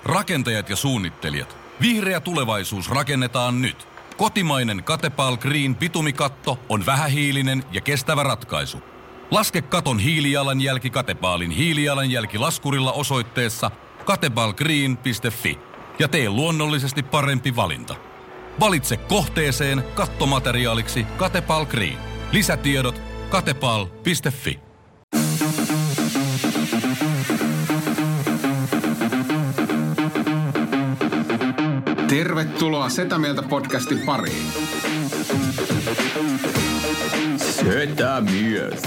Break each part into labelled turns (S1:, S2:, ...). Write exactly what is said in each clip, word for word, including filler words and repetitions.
S1: Rakentajat ja suunnittelijat. Vihreä tulevaisuus rakennetaan nyt. Kotimainen Catepal Green bitumikatto on vähähiilinen ja kestävä ratkaisu. Laske katon hiilijalanjälki Catepalin hiilijalanjälkilaskurilla osoitteessa catepalgreen piste fi ja tee luonnollisesti parempi valinta. Valitse kohteeseen kattomateriaaliksi Catepal Green. Lisätiedot catepal piste fi.
S2: Tervetuloa Setä Mieltä podcastin pariin.
S3: Setä Mieltä.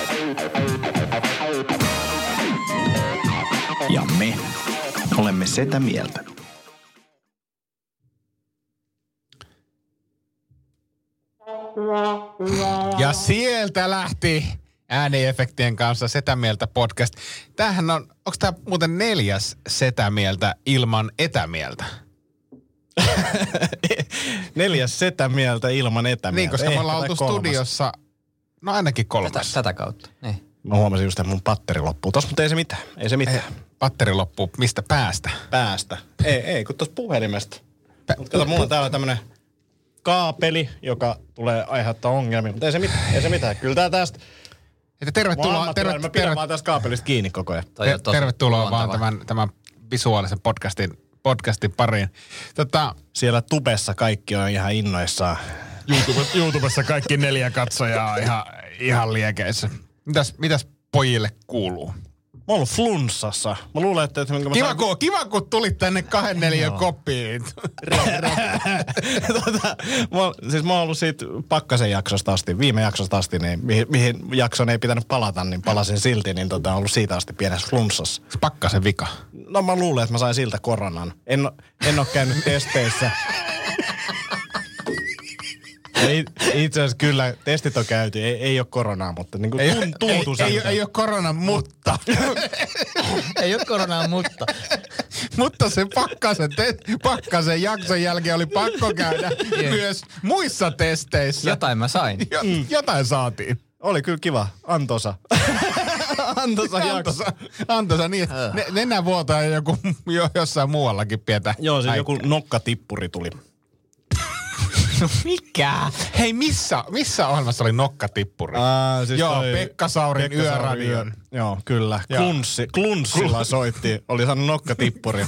S3: Ja me olemme Setä Mieltä.
S4: Ja sieltä lähti ääniefektien kanssa Setä Mieltä podcast. Tämähän on, onko tämä muuten neljäs Setä Mieltä ilman etämieltä?
S5: Neljäs Setä Mieltä ilman etämieltä.
S4: Niin, koska me ollaan oltu studiossa, no ainakin kolmas.
S3: Tätä, tätä kautta, niin.
S5: Mä huomasin just, että mun patteri loppuu. Tossa, mutta ei se mitään. Ei se mitään. Ei,
S4: patteri loppuu. Mistä päästä?
S5: Päästä. Ei, ei, kun tuossa puhelimesta. Pä- mutta kato, mulla on täällä tämmönen kaapeli, joka tulee aiheuttaa ongelmia, mutta ei se mitään. Ei se mitään. Kyllä tää tästä.
S4: Että tervetuloa. Terve,
S5: mä pidän vaan tästä kaapelista kiinni koko ajan.
S4: Ter- tervetuloa vaan tämän, tämän visuaalisen podcastin, podcastin pariin. Tota,
S5: Siellä tubessa kaikki on ihan innoissaan.
S4: YouTube, YouTubessa kaikki neljä katsojaa ihan, ihan liekeissä. Mitäs, mitäs pojille kuuluu?
S5: Mä oon ollut flunssassa. Mä luulen, että... että
S4: kiva, saan... kun, kiva, kun tulit tänne kahden neliön koppiin.
S5: tota, mä, oon, siis mä oon ollut siitä Pakkasen jaksosta asti, viime jaksosta asti, niin mihin, mihin jakson ei pitänyt palata, niin palasin silti, niin tota, on ollut siitä asti pienessä flunssassa.
S4: Pakkasen vika?
S5: No mä luulen, että mä sain siltä koronan. En, en oo käynyt testeissä. Ei, itse asiassa kyllä, testit on käyty, ei, ei ole koronaa, mutta niin kuin
S4: ei,
S5: tuntuu
S4: ei, ei, ei ole korona, mutta.
S3: Ei ole koronaa, mutta.
S4: Mutta se pakkasen, te, pakkasen jakson jälkeen oli pakko käydä myös muissa testeissä.
S3: Jotain mä sain.
S4: Jo, mm. Jotain saatiin.
S5: Oli kyllä kiva, antoisa. antoisa jakso.
S4: Antoisa, antoisa niin. Ne, nenävuotoa joku jo, jossain muuallakin pientä.
S5: Joo, siis joku nokkatippuri tuli.
S4: No mikä? Hei, missä, missä ohjelmassa oli nokkatippuri?
S5: Aa, siis
S4: joo, Pekka Saurin Pekka Yöradion.
S5: Yö. Joo, kyllä. Klunssi, klunssilla soitti. Oli saanut nokkatippuri.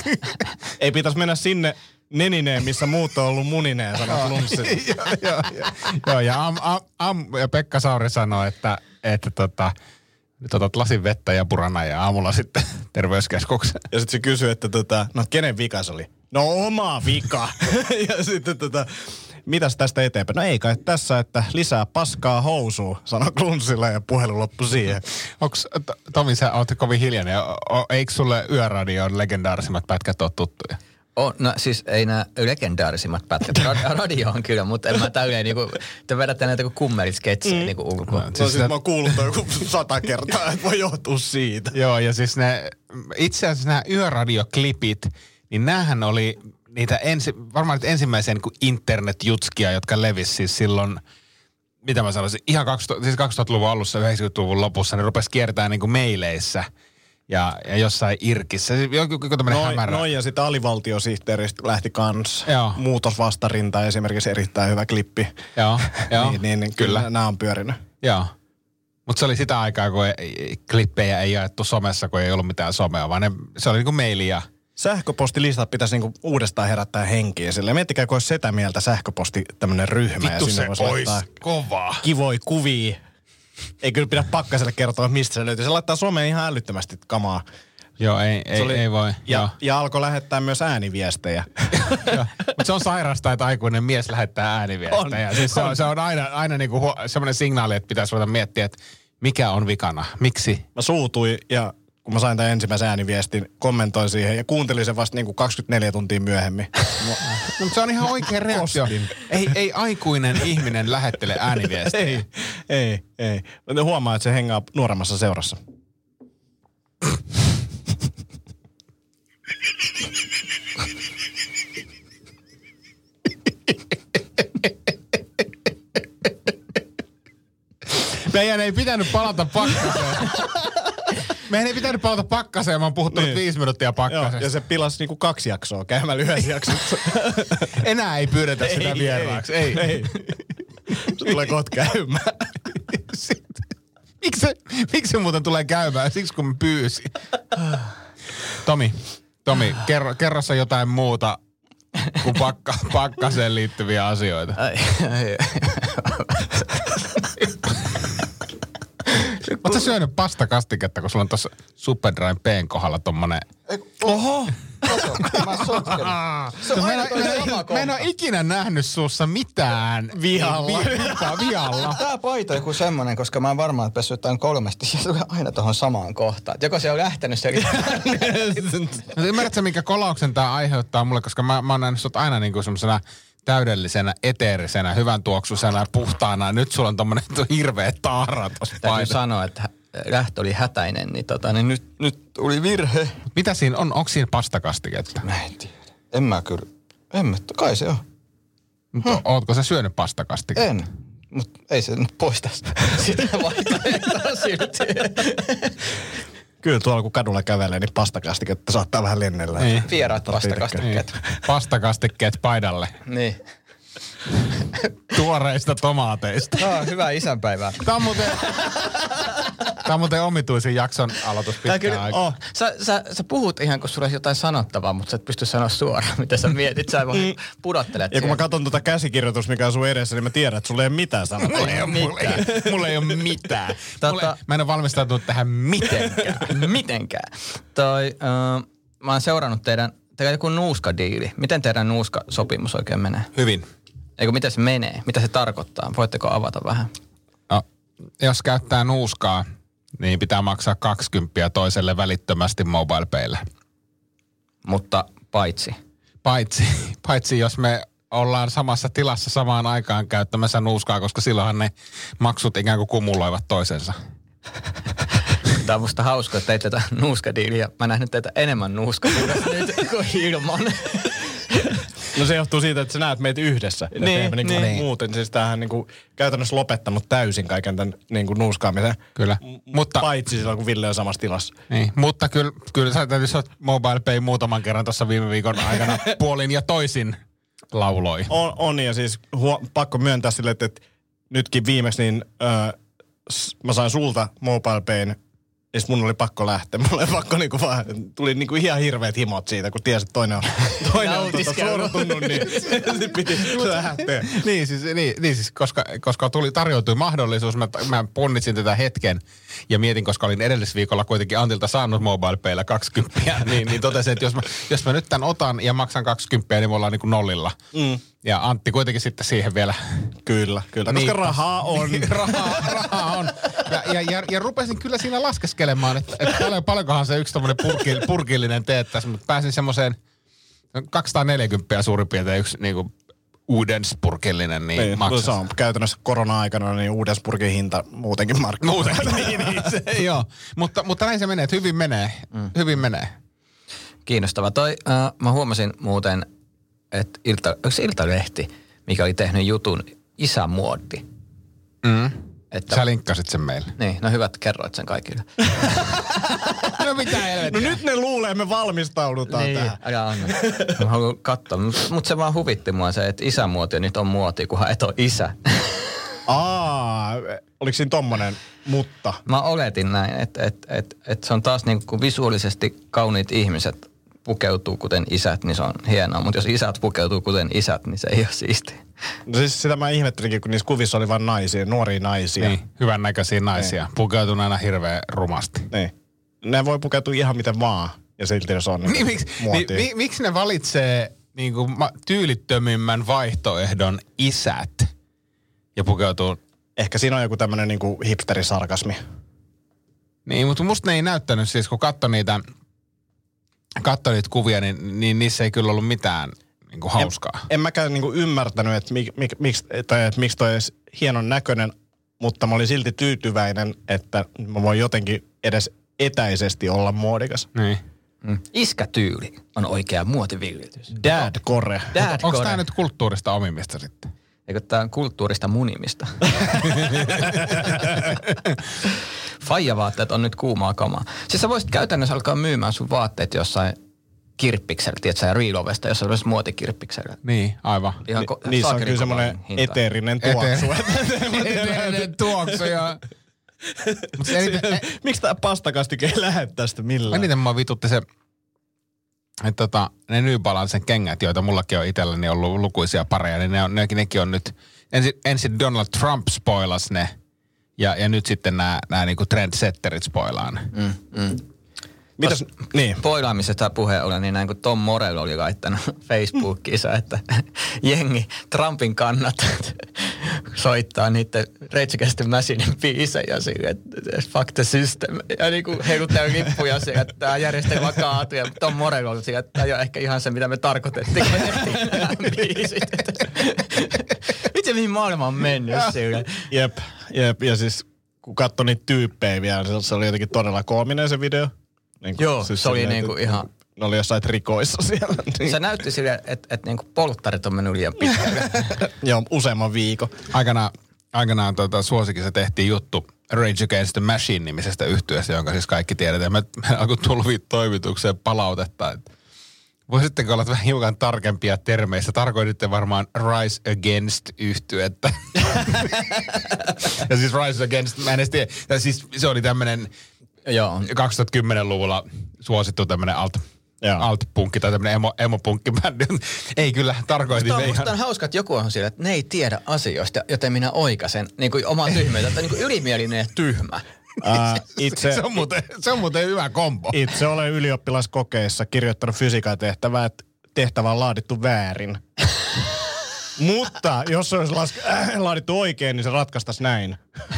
S5: Ei pitäisi mennä sinne nenineen, missä muut on ollut munineen, sanoi klunssi.
S4: joo, joo, joo. joo, ja, am, am, am, ja Pekka Sauri sanoi, että, että tota, nyt otat lasin vettä ja purana ja aamulla sitten terveyskeskukseen.
S5: Ja sitten se kysyi, että tota, no kenen vika se oli? No oma vika. ja sitten tota... Mitäs tästä eteenpäin? No ei kai tässä, että lisää paskaa housuun, sanoi klunssilla ja puhelu loppui siihen.
S4: Onks, Tomi, sä oot kovin hiljainen. O, eikö sulle Yöradion legendaarisimmat pätkät ole tuttuja?
S3: On, no siis ei nämä legendaarisimmat pätkät. Radio on kyllä, mutta en mä tälleen niinku, te vedätte näitä kuin kummeritsketsejä mm. niinku ulkoa.
S5: No, siis sitä... mä oon kuullut joku sata kertaa, että voi johtua siitä.
S4: Joo, ja siis ne, itse asiassa nämä Yöradioklipit, niin näähän oli... Niitä ensi, varmaan niitä ensimmäisiä niin kuin internet-jutskia, jotka levisi siis silloin, mitä mä sanoisin, ihan kaksituhatta, siis kaksituhattaluvun alussa, yhdeksänkymmentäluvun lopussa, ne rupesi kiertämään niin kuin meileissä ja, ja jossain irkissä. Joku, joku tämmöinen hämärä.
S5: Noin, ja sitten alivaltiosihteeristä lähti kans.
S4: Joo.
S5: Muutosvastarinta esimerkiksi erittäin hyvä klippi.
S4: Joo, joo.
S5: niin, niin, niin kyllä. kyllä nämä on pyörinyt.
S4: Joo. Mutta se oli sitä aikaa, kun ei, klippejä ei jaettu somessa, kun ei ollut mitään somea, vaan ne, se oli niin kuin maili ja...
S5: Sähköpostilistat pitäisi niinku uudestaan herättää henkiä sille. Miettikää, kun olisi Setä Mieltä sähköposti tämmönen ryhmä.
S4: Vittu,
S5: ja
S4: se olisi kovaa.
S5: Kivoi kuvia. Ei kyllä pidä Pakkaselle kertoa, mistä se löytyy. Se laittaa someen ihan älyttömästi kamaa.
S4: Joo, ei, ei,
S5: oli,
S4: ei voi.
S5: Ja, ja alkoi lähettää myös ääniviestejä.
S4: Mutta se on sairasta, että aikuinen mies lähettää ääniviestejä. On, siis se, on, se on aina, aina niinku huo, semmoinen signaali, että pitäisi ruveta miettiä, että mikä on vikana, miksi.
S5: Mä suutuin ja... Kun mä sain tämän ensimmäisen ääniviestin, kommentoin siihen ja kuuntelin sen vasta niin kuin kaksikymmentäneljä tuntia myöhemmin.
S4: No, se on ihan oikea reaktio. Ei, ei aikuinen ihminen lähettele ääniviestejä.
S5: ei, ei, ei. Huomaa, että se hengaa nuoremmassa seurassa.
S4: Meidän ei pitänyt palata Pakkaseen. Meidän ei pitänyt palata pakkaseen, mä oon puhuttanut niin. viisi minuuttia pakkasesta.
S5: Joo, ja se pilasi niinku kaksi jaksoa käymällä yhdessä jaksossa.
S4: Enää ei pyydetä sitä ei, vieraaksi. Ei. ei. ei.
S5: Se tulee kohta käymään.
S4: Miksi se, miksi se muuten tulee käymään? Siksi kun mä pyysin. Tomi, Tomi, kerro, kerro sä jotain muuta kuin pakka, pakkaseen liittyviä asioita. Ai, ai. Oot sä syönyt pastakastiketta, kun sulla on tossa Superdryn P:n kohdalla tommonen...
S3: Oho! Mä sotken. Se on aina toi sama kohta.
S4: Mä en oo ikinä nähnyt sussa mitään
S5: vihalla.
S4: Vi, vihalla.
S3: Tää paita on joku semmonen, koska mä oon varmaan pessyt jotain kolmesti. Se tulee aina tohon samaan kohtaan. Joko se on lähtenyt se
S4: no, ymmärrätkö, minkä kolauksen tää aiheuttaa mulle, koska mä, mä oon nähnyt sut aina niinku semmosena täydellisenä, eteerisenä, hyvän tuoksuisena, puhtaana. Nyt sulla on tommonen hirveä taara tossa paita.
S3: Täytyy sanoa, että lähtö oli hätäinen, niin, tota, niin nyt, nyt tuli virhe.
S4: Mitä siinä on? Onko siinä pastakastiketta?
S3: Mä en tiedä. En mä kyllä. En mä, kai se on.
S4: Mutta hmm. ootko sä syönyt pastakastiketta?
S3: En. Mutta ei se nyt poista sitä vaihtoehtoa silti.
S5: Kyllä tuolla kun kadulla kävelee, niin pastakastiketta saattaa vähän lennellä.
S3: Niin. Vieraat pastakastikkeet.
S4: Niin. Pastakastikkeet paidalle.
S3: Niin.
S4: Tuoreista tomaateista.
S3: No, hyvää isänpäivää.
S4: Tämä on muuten, tämä on muuten omituisin jakson aloitus pitkään aikaa.
S3: Oh. Sä, sä, sä puhut ihan, kun sulla olisi jotain sanottavaa, mutta sä et pysty sanoa suoraan, mitä sä mietit. Sä vaan mm. pudottelet.
S5: Ja kun mä katson tuota käsikirjoitusta, mikä on sun edessä, niin mä tiedän, että sulla ei ole mitään sanottavaa.
S4: Mulla ei ole mitään. Mulla ei ole mitään. Tota, mä en ole valmistautunut tähän mitenkään.
S3: mitenkään. Toi, äh, mä oon seurannut teidän, teidän joku nuuskadiili. Miten teidän nuuskasopimus oikein menee?
S4: Hyvin.
S3: Eikö, miten se menee? Mitä se tarkoittaa? Voitteko avata vähän?
S4: No, jos käyttää nuuskaa, niin pitää maksaa kaksikymmentä toiselle välittömästi MobilePayllä.
S3: Mutta paitsi?
S4: Paitsi, paitsi jos me ollaan samassa tilassa samaan aikaan käyttämässä nuuskaa, koska silloinhan ne maksut ikään kuin kumuloivat toisensa.
S3: Tämä on musta hauska, että teit tätä nuuskadiiliä. Mä nähnyt teitä enemmän nuuskapuudesta nyt kuin ilman.
S5: No se johtuu siitä, että sä näet meitä yhdessä.
S3: Niin,
S5: niin, niin.
S3: niin.
S5: Muuten siis tämähän niinku käytännössä lopettanut täysin kaiken tämän niinku nuuskaamisen.
S4: Kyllä.
S5: M- mutta paitsi silloin, kun Ville on samassa tilassa.
S4: Niin, mutta kyllä, kyllä sä täytyy sanoa, MobilePay muutaman kerran tuossa viime viikon aikana puolin ja toisin lauloi.
S5: On, on ja siis huo, pakko myöntää sille, että, että nytkin viimeksi niin öö, mä sain sulta MobilePayn. Ja sit mun oli pakko lähteä. Mulla oli pakko niinku vaan, tuli niinku ihan hirveät himot siitä, kun tiesi, että toinen on, toinen on tuota sortunut, niin sit piti lähteä.
S4: niin siis, niin, niin siis koska, koska tuli, tarjoutui mahdollisuus, mä, mä punnitsin tätä hetken ja mietin, koska olin edellisviikolla kuitenkin Antilta saanut MobilePaylla kaksikymmentä, niin, niin totesin, että jos mä, jos mä nyt tän otan ja maksan kaksikymmentä, niin me ollaan niinku nollilla. Mm. Ja Antti kuitenkin sitten siihen vielä.
S5: Kyllä, kyllä. Koska rahaa on.
S4: rahaa, rahaa on. Ja, ja, ja, ja rupesin kyllä siinä laskeskelemaan, että, että paljon, paljonkohan se yksi tommonen purki, purkillinen teettäisi. Mutta pääsin semmoiseen kaksisataaneljäkymmentä suurin piirtein yksi niinku uudenspurkillinen niin, niin maksaa.
S5: Se on käytännössä korona-aikana niin uudenspurkin hinta muutenkin markkinoilla.
S4: Muutenkin, niin, niin se, joo. Mutta, mutta näin se menee, että hyvin menee. Mm. Hyvin menee.
S3: Kiinnostava. Toi, äh, mä huomasin muuten, että Ilta, onko se Iltalehti, mikä oli tehnyt jutun isämuoti?
S4: Mm. Että, sä linkkasit sen meille.
S3: Niin, no hyvä, että kerroit sen kaikille.
S4: no mitä helvettiä.
S5: No nyt ne luulee, me valmistaudutaan
S3: niin,
S5: tähän.
S3: Älä anna. Mä haluan katsoa. Mutta se vaan huvitti mua se, että isämuoti nyt on muoti, kunhan et ole isä.
S5: Aa, oliko siinä tommonen mutta?
S3: Mä oletin näin, että et, et, et se on taas niin kuin visuaalisesti kauniit ihmiset pukeutuu kuten isät, niin se on hienoa. Mutta jos isät pukeutuu kuten isät, niin se ei ole siistiä.
S5: No siis sitä mä ihmettelinkin, kun niissä kuvissa oli vain naisia, nuoria naisia.
S4: Niin, hyvän näköisiä naisia. Niin. Pukeutuneena hirveän rumasti.
S5: Niin. Ne voi pukeutua ihan miten vaan, ja silti se on niin,
S4: niin miksi, niin, mi, miksi ne valitsee niin kuin tyylittömimmän vaihtoehdon isät ja pukeutuu?
S5: Ehkä siinä on joku tämmönen niin kuin hipsterisarkasmi.
S4: Niin, mutta musta ne ei näyttänyt siis, kun katso niitä, katso niitä kuvia, niin, niin niissä ei kyllä ollut mitään niin kuin hauskaa.
S5: En, en mäkään niin kuin ymmärtänyt, että mik, mik, miksi, tai, että miksi toi olisi hienon näköinen, mutta mä olin silti tyytyväinen, että mä voin jotenkin edes etäisesti olla muodikas.
S4: Niin.
S3: Mm. Iskätyyli on oikea muotivillitys.
S5: Dad-core.
S3: Dad-core.
S4: Onko tämä nyt kulttuurista omimista sitten?
S3: Eikö tää on kulttuurista munimista? Faija-vaatteet on nyt kuumaa kamaa. Siis sä voisit käytännössä alkaa myymään sun vaatteet jossain kirppiksellä, tietsä, ja Relovesta, jossa olisi muotikirppiksellä.
S4: Niin, aivan.
S3: Ihan
S5: Ni, niissä on kyllä semmoinen eteerinen tuoksu.
S4: Eteerinen tuoksu ja...
S5: Miksi tää pastakastike ei lähde tästä millään?
S4: Eniten mä vitutti se, että tota, ne New Balancen kengät, joita mullakin on itselläni ollut lukuisia pareja, niin ne on, ne, nekin on nyt, ensin, ensin Donald Trump spoilas ne, ja, ja nyt sitten nämä, nämä niinku trendsetterit spoilaan.
S3: Mm, mm.
S5: Mitäs? Niin.
S3: Spoilaamisesta puheen ollen, niin näin kuin Tom Morello oli laittanut Facebookissa, että jengi Trumpin kannattajat soittaa niiden Rage Against the Machinein biisejä sille, että fuck the system. Ja niin kuin heiluttaa lippuja sille, että tämä järjestelmä kaatuu. Ja Tom Morello oli sille, että tämä ei ole ehkä ihan se, mitä me tarkoitettiin, kun me tehtiin nämä biisit. Miten mihin maailma on mennyt sille?
S5: Jep, jep. Ja siis kun katsoi niitä tyyppejä vielä, se oli jotenkin todella koominen se video. Niin kuin,
S3: Joo,
S5: siis
S3: se oli
S5: silleen,
S3: niinku ihan...
S5: Ne oli jossain trikoissa siellä. Niin.
S3: Se näytti silleen, että et niinku polttarit on mennyt liian pitkälle.
S5: Joo, useamman viikon.
S4: Aikanaan, aikanaan tota, Suosikissa tehtiin juttu Rage Against the Machine-nimisestä yhtyeestä, jonka siis kaikki tiedetään. Me, me alkoi tulvia toimitukseen palautetta, että voisitteko olla vähän hiukan tarkempia termeissä? Tarkoititte varmaan Rise Against-yhtyettä. Ja siis Rise Against, mä en edes tiedä. Ja siis se oli tämmönen...
S3: Joo.
S4: kaksituhattakymmenluvulla suosittu tämmönen alt, alt-punkki tai tämmönen emo, emo-punkki-bändi. Ei kyllä, tarkoitin.
S3: Musta on, musta on hauska, että joku on sillä, että ne ei tiedä asioista, joten minä oikaisen niin kuin omaa tyhmyyttä. Että niin kuin ylimielinen ja tyhmä.
S5: Ää, itse,
S4: se, on muuten, se on muuten hyvä kombo.
S5: Itse olen ylioppilaskokeessa kirjoittanut fysiikan tehtävää, että tehtävä on laadittu väärin. Mutta jos se olisi laske- äh, laadittu oikein, niin se ratkaistaisi näin.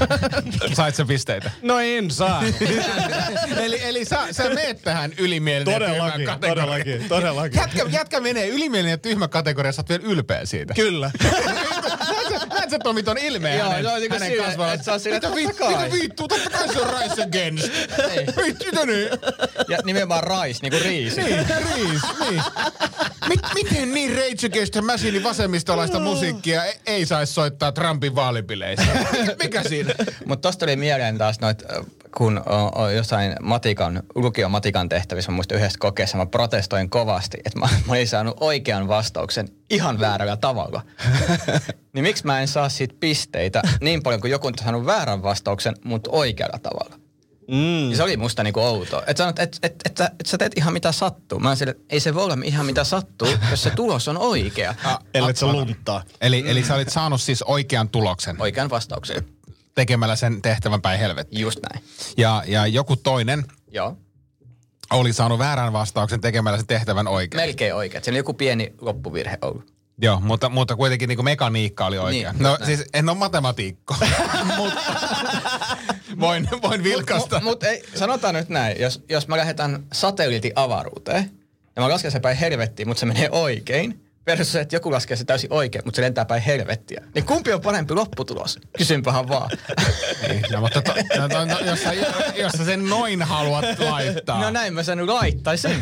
S4: Sait sä pisteitä?
S5: No en saa.
S4: eli eli sä, sä meet tähän ylimielinen
S5: todellakin,
S4: ja tyhmä kategoriaan.
S5: todellakin, todellakin.
S4: Jätkä, jätkä menee ylimielinen ja tyhmä kategoria, sä oot vielä ylpeä siitä.
S5: Kyllä.
S4: Näet sä Tomi ton ilmeen
S3: Joo,
S4: hänen,
S3: se on niinku
S4: hänen
S3: silleen,
S4: kasvalla.
S3: että se on silleen, että
S4: Mitä vittu,
S3: totta kai.
S4: mitä vittu, totta kai se on Rise Against. Vittu, mitä niin?
S3: Ja nimenomaan rais, niin kuin riisi.
S4: Niin, riis, niin. Mit, miten niin Rage Against the Machinein vasemmistolaista musiikkia ei, ei saisi soittaa Trumpin vaalipileissä? Mikä siinä?
S3: Mutta tosta tuli mieleen taas noit, kun on, on jossain matikan, lukion matikan tehtävissä, mä muistin yhdessä kokeessa, mä protestoin kovasti, että mä, mä olin saanut oikean vastauksen ihan väärällä tavalla. Niin miksi mä en saa siitä pisteitä niin paljon, kuin joku on saanut väärän vastauksen, mutta oikealla tavalla? Mm. Ja se oli musta niinku outoa. Että sanot, että et, et, et, et sä teet ihan mitä sattuu. Mä oon sille, ei se voi olla ihan mitä sattuu, jos se tulos on oikea.
S5: Ah, ellet sä lunttaa.
S4: Eli, eli sä olit saanut siis oikean tuloksen.
S3: Oikean vastauksen.
S4: Tekemällä sen tehtävän päin helvettiin.
S3: Just näin.
S4: Ja, ja joku toinen
S3: Joo.
S4: oli saanut väärän vastauksen tekemällä sen tehtävän oikein.
S3: Melkein oikein. Siinä oli joku pieni loppuvirhe ollut.
S4: Joo, mutta, mutta kuitenkin niin kuin mekaniikka oli oikea.
S3: Niin,
S4: no
S3: näin.
S4: siis en ole matematiikko, mutta voin, voin vilkaista.
S3: Mutta mut, ei, sanotaan nyt näin, jos, jos mä lähdetään satelliitin avaruuteen ja mä lasken se päin helvettiin, mutta se menee oikein, versus se, että joku laskee se täysin oikein, mutta se lentää päin helvettiä. Niin kumpi on parempi lopputulos? Kysynpähän vaan.
S4: Niin, no, mutta to, no, to, no, jos, sä, jos sä sen noin haluat laittaa.
S3: No näin mä sen laittaisin.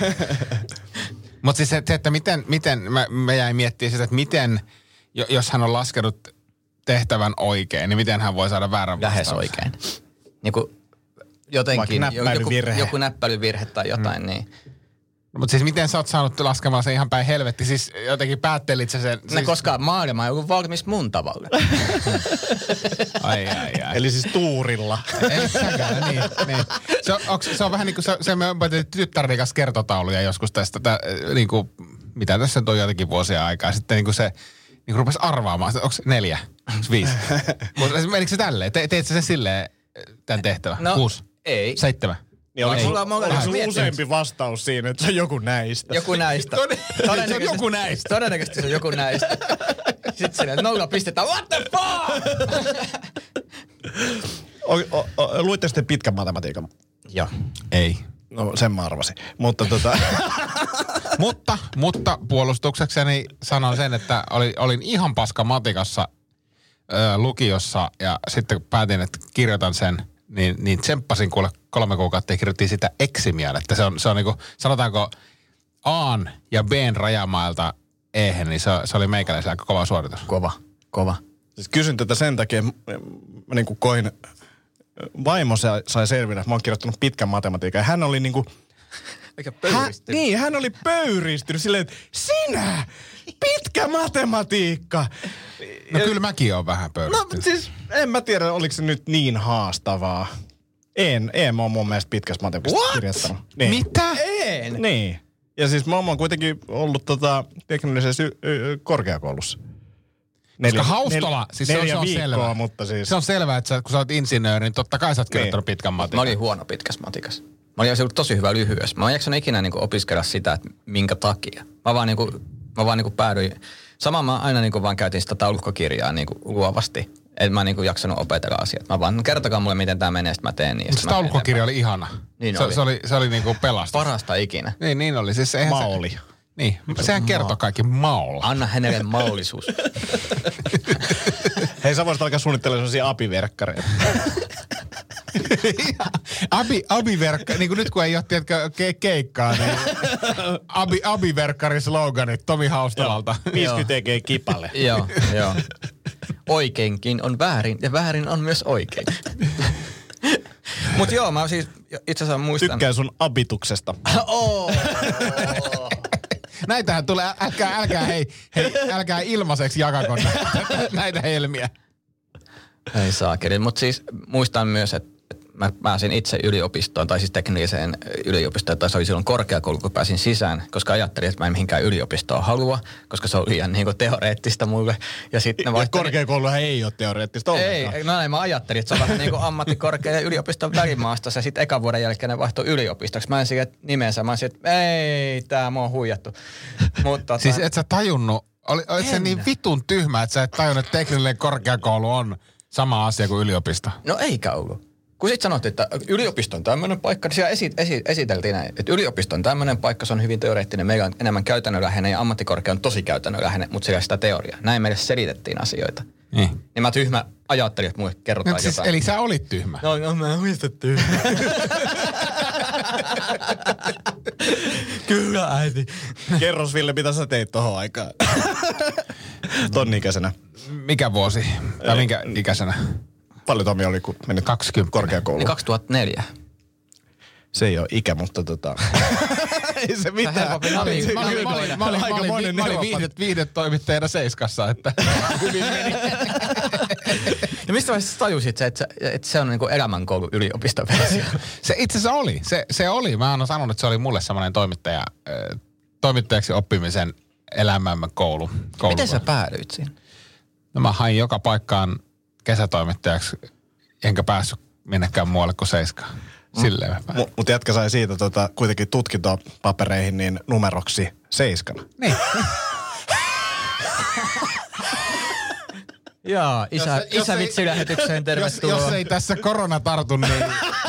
S4: Mutta siis se, että miten, miten mä, mä jäin miettimään sitä, että miten, jos hän on laskenut tehtävän oikein, niin miten hän voi saada väärän vastauksen?
S3: Lähes oikein. Niin kuin jotenkin, joku, joku näppäilyvirhe tai jotain, mm. niin.
S4: No, mutta siis miten sä oot saanut laskemaan sen ihan päin helvetti? Siis jotenkin päättelit sä sen?
S3: No
S4: siis...
S3: koska maailma on ollut valmis mun tavalla.
S4: ai, ai, ai.
S5: Eli siis tuurilla.
S4: Ei säkään, niin, niin. Se on, onks, se on vähän niin kuin se, se me tyttäreni kanssa kertotauluja joskus tästä, tä, niin kuin, mitä tässä nyt on jotenkin vuosia aikaa. Sitten niin kuin se niin kuin rupesi arvaamaan, onko se neljä, onko viisi? Mutta menikö se tälleen? Te, teet sä sen silleen tämän tehtävän?
S3: No,
S4: kuusi?
S3: Ei.
S4: Seitsemän?
S5: Niin oliko
S3: mulla, mulla
S5: oliko sulla useampi vastaus siinä, että se on joku näistä?
S3: Joku näistä.
S4: Todennäköisesti se on joku näistä.
S3: Todennäköisesti se on joku näistä. Sitten sinne, että nolla pistetään, what the fuck?
S5: o, o, o, luitte sitten pitkän matematiikan?
S3: Joo.
S4: Ei.
S5: No sen mä arvasin. Mutta tota...
S4: mutta, mutta puolustuksekseni sanon sen, että oli, olin ihan paska matikassa ö, lukiossa ja sitten päätin, että kirjoitan sen, niin, niin tsemppasin kuule kolme kuukautta ja kirjoittiin sitä eksimiä, että se on, se on niinku, sanotaanko A:n ja B:n rajamailta E:hen, niin se, se oli meikäläisellä aika kova suoritus.
S3: Kova. Kova.
S5: Siis kysyn tätä sen takia, mä niin kuin koin, vaimo sai, sai selvitä, että mä oon kirjoittanut pitkän matematiikan. Ja hän oli niin kuin...
S3: Eikä
S5: Hän, niin, hän oli pöyristynyt silleen, että sinä, pitkä matematiikka.
S4: No kyllä mäkin oon vähän pöyristynyt.
S5: No siis, en mä tiedä, oliko se nyt niin haastavaa. En, en mä oon mun mielestä pitkässä matematiikassa kirjoittanut. Niin.
S4: Mitä?
S3: En.
S5: Niin. Ja siis mä oon kuitenkin ollut tota, teknillisessä y- y- korkeakoulussa. Neljä,
S4: Koska Haustola,
S5: nel,
S4: siis se on,
S5: neljä
S4: se on
S5: viikkoa,
S4: selvä.
S5: mutta siis...
S4: Se on selvää, että sä, kun sä oot insinööri, niin totta kai sä oot kirjoittanut
S5: Niin.
S4: pitkän matikan.
S3: Mä olin huono pitkässä matikassa. Mä olin ollut tosi hyvä lyhyessä. Mä en jaksanut ikinä niinku opiskella sitä, että minkä takia. Mä vaan, niinku, mä vaan niinku päädyin. Sama mä aina niinku vaan käytin sitä taulukkokirjaa niinku luovasti. En mä niinku jaksanut opetella asiat. Mä vaan, kertokaa mulle, miten tää menee, sitten mä teen niin.
S4: Mutta taulukkokirja oli ihana.
S3: Niin
S4: se,
S3: oli.
S4: se oli. Se oli niinku pelastus.
S3: Parasta ikinä.
S4: Niin, niin oli. Siis eihän se...
S5: Maoli.
S4: Niin, sehän kertoo kaikki maulla.
S3: Anna hänelle mahdollisuus.
S5: Hei, sä voisit alkaa suunnittelemaan sellaisia apiverkkareita.
S4: Abi, abiverkka, niin kuin nyt kun ei ole tiedätkö, ke, keikkaa, niin abi, abiverkkari sloganit Tomi Haustolalta.
S5: viisikymmentä tekee kipalle.
S3: Joo, joo. Oikeinkin on väärin ja väärin on myös oikein. Mut joo, mä siis itse asiassa muistan.
S5: Tykkään sun abituksesta.
S3: Oh.
S4: Näitähän tulee, älkää, älkää, hei, hei, älkää ilmaiseksi jakako näitä, näitä helmiä.
S3: Ei saakeli, mutta siis muistan myös, että mä pääsin itse yliopistoon, tai siis tekniseen yliopistoon, tai se oli silloin korkeakoulu, kun pääsin sisään, koska ajattelin, että mä en mihinkään yliopistoon halua, koska se oli liian niin kuin teoreettista mulle. Ja sitten
S5: Ja korkeakouluhan ei ole teoreettista ollenkaan.
S3: Ei, no näin mä ajattelin, että se on vähän niin kuin ammattikorkea ja yliopiston välimaastossa, ja sitten ekan vuoden jälkeen ne vaihtoi yliopistoksi. Mä en siihen nimensä, mä olisin, että ei, tää mua on huijattu. Mutta
S4: Siis et sä tajunnut, oli, olit se niin vitun tyhmä, että sä et tajunnut, että teknillinen korkeakoulu on sama asia kuin yliopisto.
S3: No eikä ollut. Kun sit sanottiin, että yliopisto on tämmöinen paikka, niin siellä esi, esi, esiteltiin näin, että yliopisto on tämmöinen paikka, se on hyvin teoreettinen, meillä on enemmän käytännönläheinen ja ammattikorkea on tosi käytännönläheinen, mutta siellä sitä teoriaa. Näin meille selitettiin asioita.
S4: Niin.
S3: Niin mä tyhmä ajattelin, että mulle kerrotaan
S4: No, siis,
S3: jotain.
S4: eli sä olit tyhmä.
S3: No, no mä muistan tyhmä. Kyllä äiti.
S5: Kerros Ville, mitä sä teit tohon aikaan? Ton ikäisenä.
S4: Mikä vuosi? Tai minkä ikäisenä?
S5: Paljon Tomi oli, kun menit
S4: kaksikymmentä.
S5: korkeakouluun?
S3: Niin kaksituhattaneljä.
S5: Se ei ole ikä, mutta tota... ei se mitään.
S3: helpompi navigoida.
S4: Mä olin, mä olin, mä olin, mä olin,
S5: Aikamoinen
S4: mä olin
S5: nelopan.
S4: viihdet, viihdetoimittaja Seiskassa, että hyvin meni.
S3: Ja mistä vaiheessa tajusit se, että se, että se on niin kuin elämänkoulu yliopiston versio?
S4: Se itse asiassa oli. Se, se oli. Mä oon sanonut, että se oli mulle semmoinen toimittaja, äh, toimittajaksi oppimisen elämämme koulu. koulu.
S3: Miten sä päädyit siinä?
S4: No mä hain joka paikkaan kesätoimittajaksi, enkä päässyt minnekään muualle kuin Seiskaan. Silleen mä pääsin.
S5: M- Mutta jätkä sai siitä tota, kuitenkin tutkintopapereihin niin numeroksi seiskana.
S4: Niin.
S3: Joo, isä,
S4: Jos- jos
S3: isä
S4: ei-
S3: vitsi-lähetykseen,
S4: Jos,
S3: tervetuloa.
S4: jos ei tässä korona tartu, niin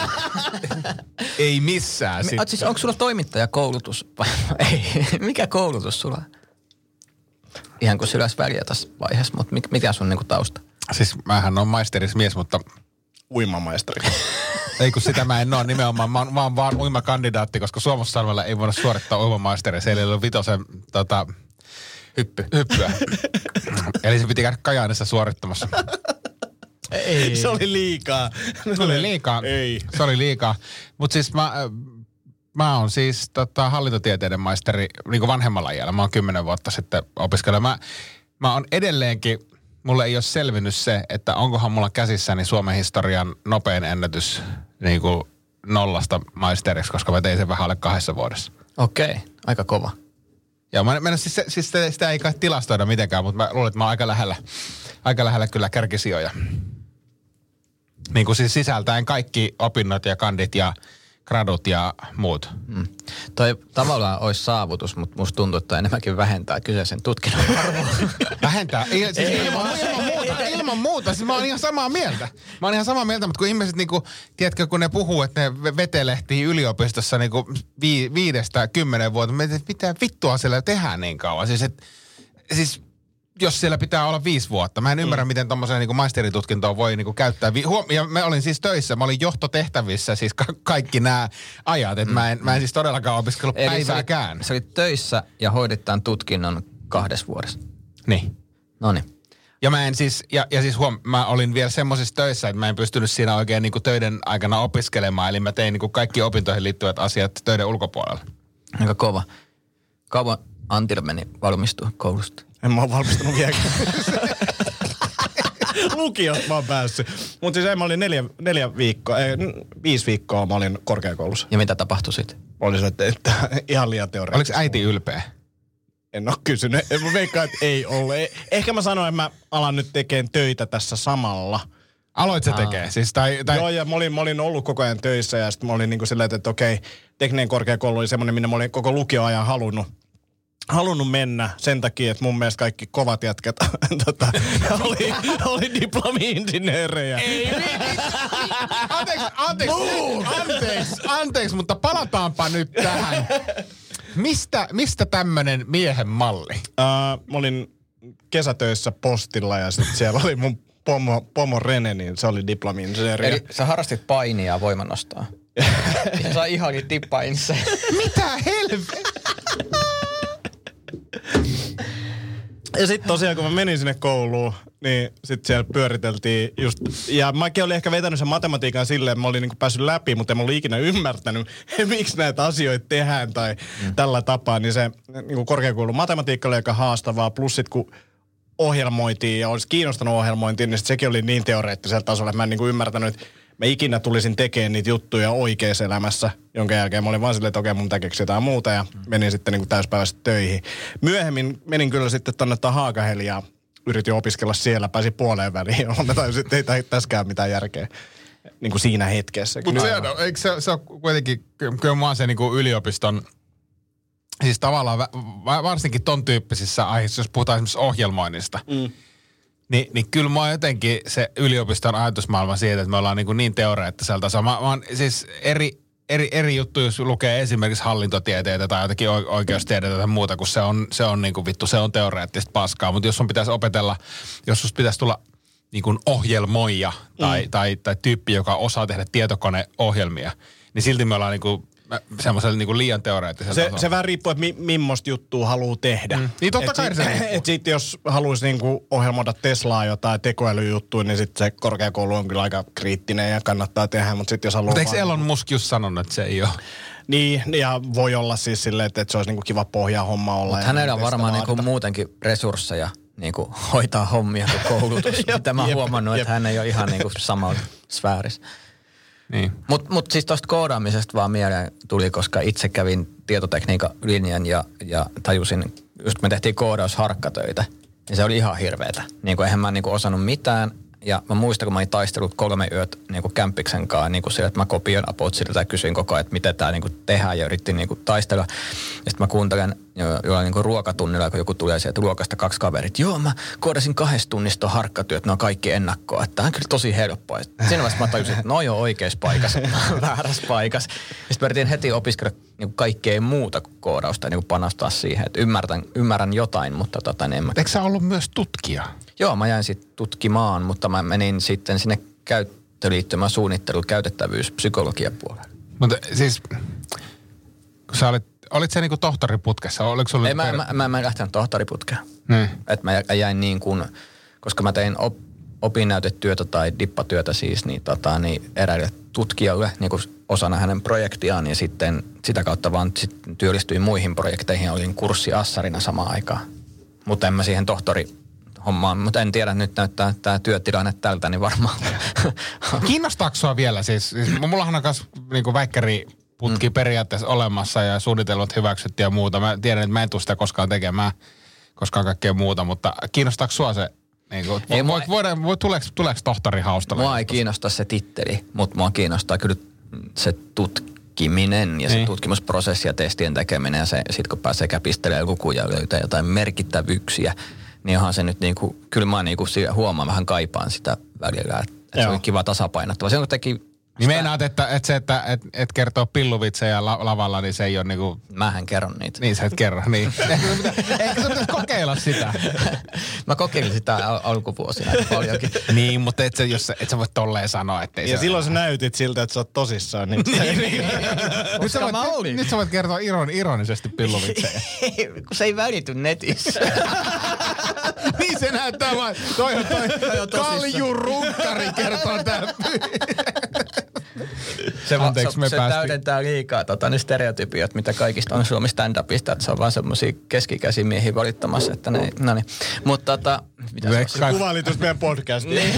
S4: ei missään.
S3: Mi-
S4: Sit.
S3: Oot siis, onko sulla toimittajakoulutus? vai- Ei, mikä koulutus sulla on? Ihan kuin syläs väliä tässä vaiheessa, mutta mikä, mikä sun niinku tausta?
S4: Siis mähän on maisterismies, mutta
S5: Uimamaisteri.
S4: ei kun sitä mä en ole nimenomaan. Mä oon, mä oon vaan uimakandidaatti, koska Suomussalmella ei voida suorittaa uimamaisteria. Se ei ole vitosen tota,
S3: Hyppy.
S4: hyppyä. Eli se piti käydä Kajaanissa suorittamassa.
S3: Ei.
S5: Se oli liikaa.
S4: Se oli liikaa.
S5: Ei.
S4: Se oli liikaa. Mutta siis mä, äh, mä oon siis tota, hallintotieteiden maisteri niin kuin vanhemmalla iällä. Mä oon kymmenen vuotta sitten opiskellut. Mä, mä oon edelleenkin, mulle ei ole selvinnyt se, että onkohan mulla käsissäni Suomen historian nopein ennätys niin kuin nollasta maisteriksi, koska mä tein sen vähän alle kahdessa vuodessa.
S3: Okei, aika kova.
S4: Ja mä, mä siis, se, siis sitä, sitä ei kai tilastoida mitenkään, mutta mä luulen, että mä oon aika lähellä, aika lähellä kyllä kärkisijoja. Niin kuin siis sisältäen kaikki opinnot ja kandit ja gradut ja muut.
S3: Mm. Toi tavallaan olisi saavutus, mutta musta tuntuu, että enemmänkin vähentää kyseisen tutkinnon arvoa.
S4: Vähentää. Ei, siis ei, ilman, ilman muuta. Ilman muuta. Siis mä oon ihan samaa mieltä. Mä oon ihan samaa mieltä, mutta kun ihmiset niinku, tiedätkö, kun ne puhuu, että ne vetelehtii yliopistossa niinku vi, viidestä kymmenen vuotta. Mä mietin, mitä vittua siellä tehdään niin kauan. Siis, et, siis jos siellä pitää olla viisi vuotta. Mä en ymmärrä, mm. miten tommoseen niinku maisteritutkintoon voi niinku käyttää. Vi- Huom- ja mä olin siis töissä, mä olin johtotehtävissä siis ka- kaikki nämä ajat. Et mm. mä, en, mä en siis todellakaan opiskellut
S3: Eli
S4: päivääkään.
S3: Sä olit töissä ja hoidit tämän tutkinnon kahdessa vuodessa.
S4: Niin.
S3: Noniin.
S4: Ja mä en siis, ja, ja siis huom, mä olin vielä semmoisissa töissä, että mä en pystynyt siinä oikein niinku töiden aikana opiskelemaan. Eli mä tein niinku kaikki opintoihin liittyvät asiat töiden ulkopuolella.
S3: Aika kova. Kauan Antilla meni valmistua koulusta?
S5: En mä oon valmistunut vieläkään. Lukiosta mä oon päässyt. Mutta siis ei, mä olin neljä, neljä viikkoa, ei, viisi viikkoa mä olin korkeakoulussa.
S3: Ja mitä tapahtui sitten?
S5: Oli se, että, että ihan liian teoreettista.
S4: Oliko äiti ylpeä?
S5: En oo kysynyt. Mä veikkaan, että ei ole. Ehkä mä sanoin, että mä alan nyt tekemään töitä tässä samalla.
S4: Aloit se tekee? Siis, tai, tai...
S5: Joo, ja mä olin, mä olin ollut koko ajan töissä ja sitten mä olin niinku silleen, että okei, tekninen korkeakoulu oli semmoinen, minne mä olin koko lukioajan halunnut. halunnut mennä sen takia, että mun mielestä kaikki kovat jätkät tota, oli, oli diplomi-insinöörejä.
S4: Ei, anteeksi, anteeksi, anteeksi, anteeksi, mutta palataanpa nyt tähän. Mistä, mistä tämmönen miehen malli?
S5: Uh, mä olin kesätöissä postilla ja sitten siellä oli mun pomo, pomo Rene, niin se oli diplomi-insinööri.
S3: Eli sä harrastit painia ja voimannostoa. Ja sä ihan tippainse.
S4: Mitä helvettiä?
S5: Ja sitten tosiaan, kun mä menin sinne kouluun, niin sitten siellä pyöriteltiin just... Ja mäkin olin ehkä vetänyt sen matematiikan silleen, että mä olin niinku päässyt läpi, mutta en mä olin ikinä ymmärtänyt, miksi näitä asioita tehdään tai mm. tällä tapaa. Niin se niinku korkeakoulun matematiikka oli aika haastavaa, plus sit kun ohjelmoitiin ja olisi kiinnostanut ohjelmointiin, niin sit sekin oli niin teoreettisella tasolla, että mä en niinku ymmärtänyt, että mä ikinä tulisin tekemään niitä juttuja oikeassa elämässä, jonka jälkeen mä olin vaan silleen, että okei, mun tekeeksi jotain muuta ja menin sitten niin kuin täyspäiväisesti töihin. Myöhemmin menin kyllä sitten tonne Haakaheliin ja yritin opiskella siellä, pääsin puoleen väliin. Mä tajusin, että ei tässäkään mitään järkeä niin kuin siinä hetkessä.
S4: Mutta se, no, eikö se, se on kuitenkin, kyllä mä oon se niin kuin yliopiston, siis tavallaan varsinkin ton tyyppisissä aiheissa, jos puhutaan esimerkiksi ohjelmoinnista, mm. Niin, niin kyllä mä oon jotenkin se yliopiston ajatusmaailma siitä, että me ollaan niin, niin teoreettisella tasolla. Mä, mä oon siis eri, eri, eri juttu, jos lukee esimerkiksi hallintotieteitä tai jotakin oikeustieteitä tai muuta, kun se on, se on niin kuin vittu, se on teoreettista paskaa. Mutta jos sun pitäisi opetella, jos susta pitäisi tulla niin kuin ohjelmoija tai, mm. tai, tai tyyppi, joka osaa tehdä tietokoneohjelmia, niin silti me ollaan niin kuin semmoisella niinku liian teoreettisella
S5: se,
S4: tasolla.
S5: se vähän riippuu, että mi, millaista juttua haluaa tehdä. Mm.
S4: Niin totta kai se riippuu.
S5: Että sitten jos haluaisi niinku ohjelmoida Teslaa jotain tekoälyjuttuja, niin sitten se korkeakoulu on kyllä aika kriittinen ja kannattaa tehdä. Mutta sitten jos haluaa...
S4: Mutta eikö Elon Musk just sanonut, että se ei ole?
S5: Niin, ja voi olla siis silleen, että se olisi niinku kiva pohja homma olla.
S3: Mutta hänellä on varmaan niinku muutenkin resursseja niinku hoitaa hommia kuin koulutus. Mitä mä oon huomannut, että hän ei ole ihan niinku samalla sfäärissä.
S4: Niin.
S3: Mutta mut siis tuosta koodaamisesta vaan mieleen tuli, koska itse kävin tietotekniikan linjan ja, ja tajusin, just me tehtiin koodausharkkatöitä, niin se oli ihan hirveetä. Niin kuin eihän mä niin kuin osannut mitään. Ja mä muistan, kun mä olin taistellut kolme yöt niin kuin kämppiksen kanssa, niin kuin sillä, että mä kopioin apotsilta ja kysyin koko ajan, että miten tää niin kuin tehdään ja yritin niin kuin taistella. Ja sitten mä kuuntelen jollain niin kuin ruokatunnilla, kun joku tulee sieltä ruokasta kaksi kaverit. Joo, mä koodasin kahdesta tunnista harkkatyöt, ne on kaikki ennakkoa. Että tää on kyllä tosi helppoa. Siinä vaiheessa mä tajusin, että no joo, oikeassa paikassa, väärässä paikassa. Ja sitten mä yritin heti opiskella niin kuin kaikkea muuta kuin koodausta ja niin kuin panostaa siihen, että ymmärrän, ymmärrän jotain, mutta tota niin en mä...
S4: Eikö sä ollut myös tutkija?
S3: Joo, mä jäin sitten tutkimaan, mutta mä menin sitten sinne käyttöliittymään suunnittelu, käytettävyys, psykologian puolelle.
S4: Mutta siis, kun sä olit, olit sä niinku tohtoriputkessa? Oliko sulla...
S3: Ei, mä, per... mä, mä, mä en lähtenyt tohtoriputkeen.
S4: Hmm.
S3: Että mä jäin niin kuin, koska mä tein op, opinnäytetyötä tai dippatyötä siis, niin, tota, niin eräille tutkijalle niin kuin osana hänen projektiaan ja sitten sitä kautta vaan sitten työllistyin muihin projekteihin ja olin kurssi-assarina samaan aikaan. Mutta en mä siihen tohtori... hommaan, mutta en tiedä, nyt näyttää tämä työtilanne tältä, niin varmaan.
S4: Kiinnostaako sua vielä? Siis, siis mullahan on myös niinku väikkäriputki mm. periaatteessa olemassa ja suunnitelmat hyväksyttiin ja muuta. Mä tiedän, että mä en tule sitä koskaan tekemään, koskaan kaikkea muuta, mutta kiinnostaako sua se? Niinku, ei, voi, mua, voidaan, voi, tuleeko, tuleeko tohtori haustalle?
S3: Mua ei kiinnosta se titteli, mutta mua kiinnostaa kyllä se tutkiminen ja se niin. tutkimusprosessi ja testien tekeminen ja se, sit kun pääsee käpistelemään lukuja ja löytää jotain merkittävyyksiä, niin onhan se nyt niinku, kyllä mä niinku huomaan vähän kaipaan sitä välillä, että et se on kiva tasapainottava. Se on teki...
S4: Niin meinaat, että, että se, että et, et kertoo pilluvitsejä la, lavalla, niin se ei ole niinku...
S3: Mähän kerron niitä.
S4: Niin sä et kerro, niin. Ehkä sä pitäisi kokeilla sitä.
S3: Mä kokeilin sitä al- alkuvuosina paljonkin.
S4: Niin, mutta et sä, jos, et sä voi tolleen sanoa, ettei
S5: ja
S4: se...
S5: silloin sä näytit siltä, että sä oot tosissaan. Niin...
S4: nyt, sä voit, nyt sä voit kertoa iron, ironisesti pilluvitsejä.
S3: Kun se ei välity netissä.
S4: Niin Se näyttää vaan, toi on toi Kalju runkkari kertoo tää.
S3: Se, va,
S4: Anteeksi,
S3: se,
S4: me
S3: se
S4: päästiin.
S3: täydentää liikaa tota, ne stereotypiot, mitä kaikista on Suomi stand-upista, että se on vaan semmosia keskikäsimiehiä valittamassa, että ne, no niin. Mutta tota, mitä se
S5: Se kuvaili tuossa meidän podcastiin.
S3: niin.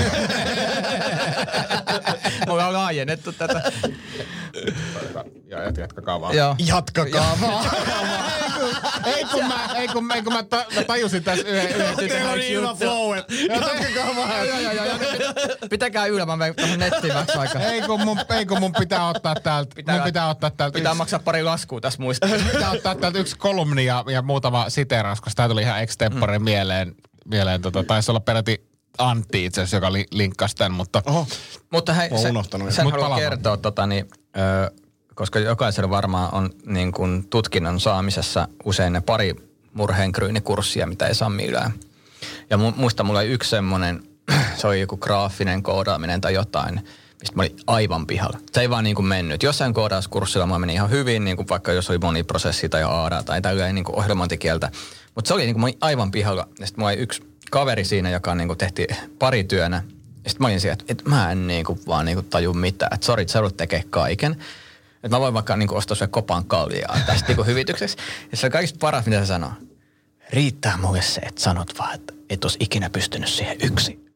S3: Mulla on laajennettu tätä.
S4: Ja jatkakaa vaan.
S3: Joo.
S5: Jatkakaa vaan.
S4: Ei kun mä, ei kun, ei kun mä, ta, mä tajusin tässä yhden, yhden
S5: Teillä on niin hyvä flow, että jatkakaa vaan.
S3: Joo, joo, joo, joo. Pitäkää yllä, mä menen tuohon nettiin väksi aikaa.
S4: Ei kun mun, ei kun mun pitää ottaa täältä,
S3: Pitää-
S4: mun pitää ottaa täältä
S3: Pitää
S4: yksi,
S3: maksaa pari laskua tässä muista.
S4: pitää ottaa täältä yksi kolumni ja, ja muutama siteeraus, koska tää tuli ihan extempore mm. mieleen, mieleen tota, taisi olla peräti Antti itse asiassa, joka li, linkkasi tämän, mutta
S5: Oho.
S3: Mutta hei,
S5: Mä oon
S3: se,
S5: unohtanut.
S3: sen
S4: Mut
S3: haluan
S4: palataan.
S3: kertoa, tota, niin, ö, koska jokaisella varmaan on niin kuin tutkinnon saamisessa usein ne pari murheenkryyni-kurssia, mitä ei saa millään. Ja mu, muista mulla oli yksi semmoinen, se oli joku graafinen koodaaminen tai jotain, mistä mä olin aivan pihalla. Se ei vaan niin kuin mennyt. Jossain koodauskurssilla mulla meni ihan hyvin, niin kuin vaikka jos oli moniprosessi tai A D A tai tällainen niin kuin ohjelmointikieltä. Mutta se oli niin kuin mä olin aivan pihalla. Ja sitten mulla oli yksi kaveri siinä, joka niin kuin tehtiin parityönä. Ja sitten mä olin siellä, että, että mä en niin kuin vaan niin kuin taju mitään. Että sori, että sä joudut tekemään kaiken. Että mä voin vaikka niin kuin ostaa sulle kopan kaljaa tästä niin kuin hyvitykseksi. Ja se on kaikista paras, mitä se sanoo. Riittää mulle se, että sanot vaan, että et olisi ikinä pystynyt siihen yksin.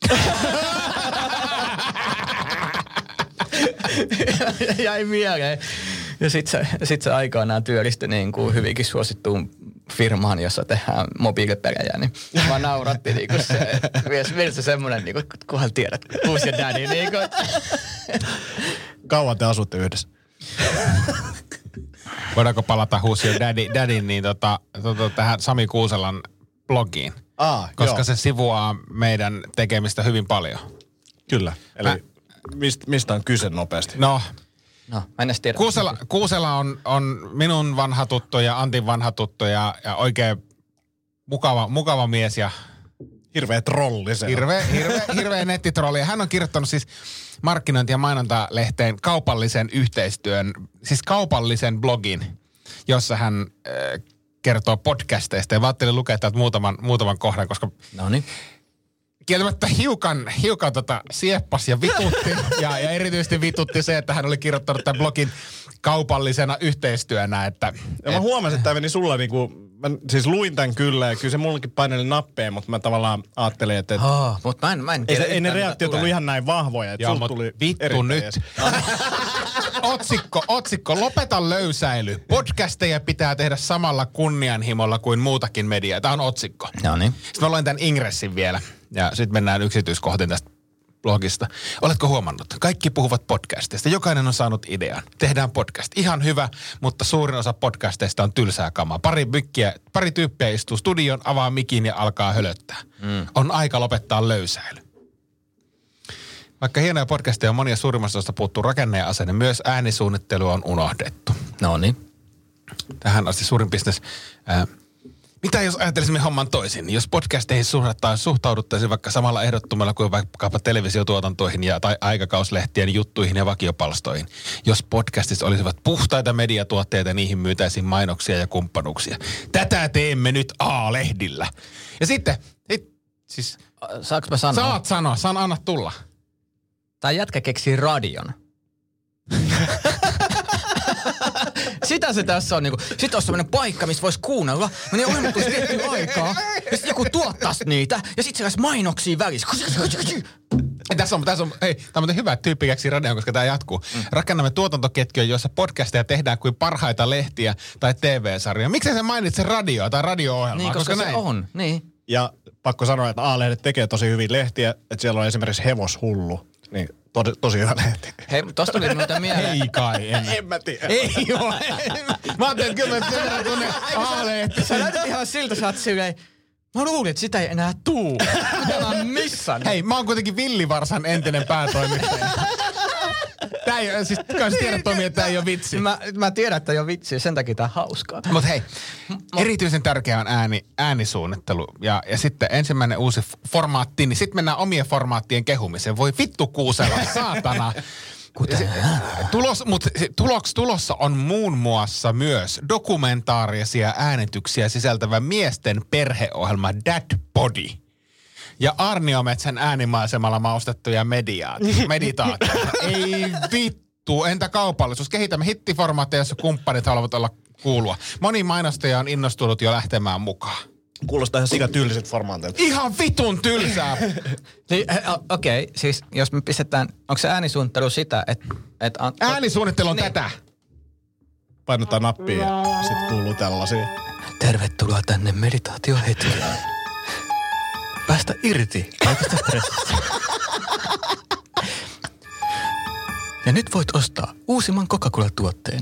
S3: Jäi mieleen. Ja sit se, sit se aikanaan työllistyi niin kuin hyvinkin suosittuun firmaan, jossa tehdään mobiilipelejä, niin mä nauratti niin kuin se, vielä se semmoinen, niin kuin, kunhan tiedät, Who's your daddy, niin kuin.
S5: Kauan te asutte yhdessä?
S4: voidaanko palata Who's Your Daddy, Daddy niin tota, tota, tähän Sami Kuuselan blogiin,
S5: Aa,
S4: koska
S5: joo.
S4: se sivuaa meidän tekemistä hyvin paljon.
S5: Kyllä. Eli
S4: Mä-
S5: mist, mistä on kyse nopeasti?
S4: No,
S3: No, mä en edes tiedä.
S4: Kuusela, Kuusela on, on minun vanha tuttu ja Antin vanha tuttu ja, ja oikein mukava, mukava mies ja
S5: Hirveä trolli se on.
S4: hirveä, hirveä, hirveä nettitrolli. Ja hän on kirjoittanut siis markkinointi- ja mainontalehteen kaupallisen yhteistyön, siis kaupallisen blogin, jossa hän äh, kertoo podcasteista. Ja mä ajattelin lukea täältä muutaman, muutaman kohdan, koska
S3: No niin.
S4: kieltämättä hiukan, hiukan tota sieppas ja vitutti. ja, ja erityisesti vitutti se, että hän oli kirjoittanut tämän blogin kaupallisena yhteistyönä. Että,
S5: Ja mä huomasin, että tämä meni sulla niinku, mä siis luin tämän kyllä ja kyllä se mullekin paineli nappeja, mutta mä tavallaan ajattelin, että et,
S3: Oh, mutta mä en, mä en
S5: ei,
S3: tiedä
S5: se, ei ne
S3: yhtään, mitä
S5: reaktiot
S3: tulee.
S5: ollut ihan näin vahvoja, että
S4: Joo,
S5: sulta
S4: mut
S5: tuli
S4: vittu
S5: erittäin
S4: nyt.
S5: jees.
S4: Otsikko, otsikko, lopeta löysäily. Podcasteja pitää tehdä samalla kunnianhimolla kuin muutakin mediaa. Tämä on otsikko.
S3: No niin.
S4: Sitten mä luen tämän ingressin vielä ja sitten mennään yksityiskohtiin tästä blogista. Oletko huomannut? Kaikki puhuvat podcastista. Jokainen on saanut idean. Tehdään podcast. Ihan hyvä, mutta suurin osa podcasteista on tylsää kamaa. Pari, mykkiä, pari tyyppiä istuu studion, avaa mikin ja alkaa hölöttää. Mm. On aika lopettaa löysäily. Vaikka hienoja podcasteja on monia, suurimmassa osasta puuttuu rakenne ja asenne, myös äänisuunnittelu on unohdettu.
S3: No niin.
S4: Tähän asti suurin bisnes. Ää, mitä jos ajattelisimme homman toisin? Jos podcasteihin suhtauduttaisiin vaikka samalla ehdottomalla kuin vaikkapa televisiotuotantoihin ja, tai aikakauslehtien juttuihin ja vakiopalstoihin. Jos podcastissa olisivat puhtaita mediatuotteita, niihin myytäisiin mainoksia ja kumppanuuksia. Tätä teemme nyt A-lehdillä. Ja sitten, sit, siis
S3: Saanko mä sanoa?
S4: saat sanoa, saan anna tulla.
S3: Tää jätkä keksii radion. Sitä se tässä on niinku. Sitten on semmoinen paikka, missä voisi kuunnella. Mä niin ohjelmat tulisi tehtyä aikaa. Ja sitten joku tuottaisi niitä. Ja sitten se olisi mainoksia välissä.
S4: Tässä on, tässä on, hei, tämä on muuten hyvä, että tyyppi keksii radion, koska tämä jatkuu. Mm. Rakennamme tuotantoketjuja, joissa podcasteja tehdään kuin parhaita lehtiä tai T V-sarjoja. Miksi se mainitse radioa tai radio-ohjelmaa?
S3: Niin, koska, koska se on. Niin.
S5: Ja pakko sanoa, että A-lehdet tekee tosi hyvin lehtiä, että siellä on esimerkiksi Hevoshullu, niin to, tosi hyvä lehti.
S3: Hei, tosta tuli muuten mieleen.
S4: Ei kai, en.
S5: En mä tiedä.
S4: Ei oo. Mä ajattelin, että kyllä mä tiedän tuonne A-lehti.
S3: Sä näytät ihan siltä, sä oot silleen. Mä luulin, että sitä ei enää tuu. Mitä mä missan?
S4: Hei, mä oon kuitenkin Villivarsan entinen päätoimittaja. Tää ei, siis kai sä tiedät, Tomi, että tää ei oo vitsi.
S3: Mä, mä tiedän, että ei ole vitsi, sen takia tää on hauskaa.
S4: Mutta hei, erityisen tärkeää on ääni, äänisuunnittelu. Ja, ja sitten ensimmäinen uusi f- formaatti, niin sitten mennään omien formaattien kehumiseen. Voi vittu Kuusela, saatana.
S3: Kuten
S4: Tulos, mutta tuloks, tulossa on muun muassa myös dokumentaarisia äänityksiä sisältävä miesten perheohjelma Dad Body. ja Arniometsän äänimaisemalla maustettuja mediaat, meditaatioita. Ei vittu, entä kaupallisuus? Kehitämme hittiformaatteja, jossa kumppanit haluavat olla kuulua. Moni mainostaja on innostunut jo lähtemään mukaan.
S5: Kuulostaa ihan sikatyyliset formaateilta.
S4: Ihan vitun tylsää.
S3: Niin, okei, okay, siis jos me pistetään, onko se äänisuunnittelu sitä, että... Et,
S4: Äänisuunnittelu on
S3: niin.
S4: tätä.
S5: Painetaan nappia ja sit kuuluu tällaisia.
S3: Tervetuloa tänne meditaatiohetkeen. Päästä irti kaikesta stressistä. Ja nyt voit ostaa uusimman Coca-Cola-tuotteen.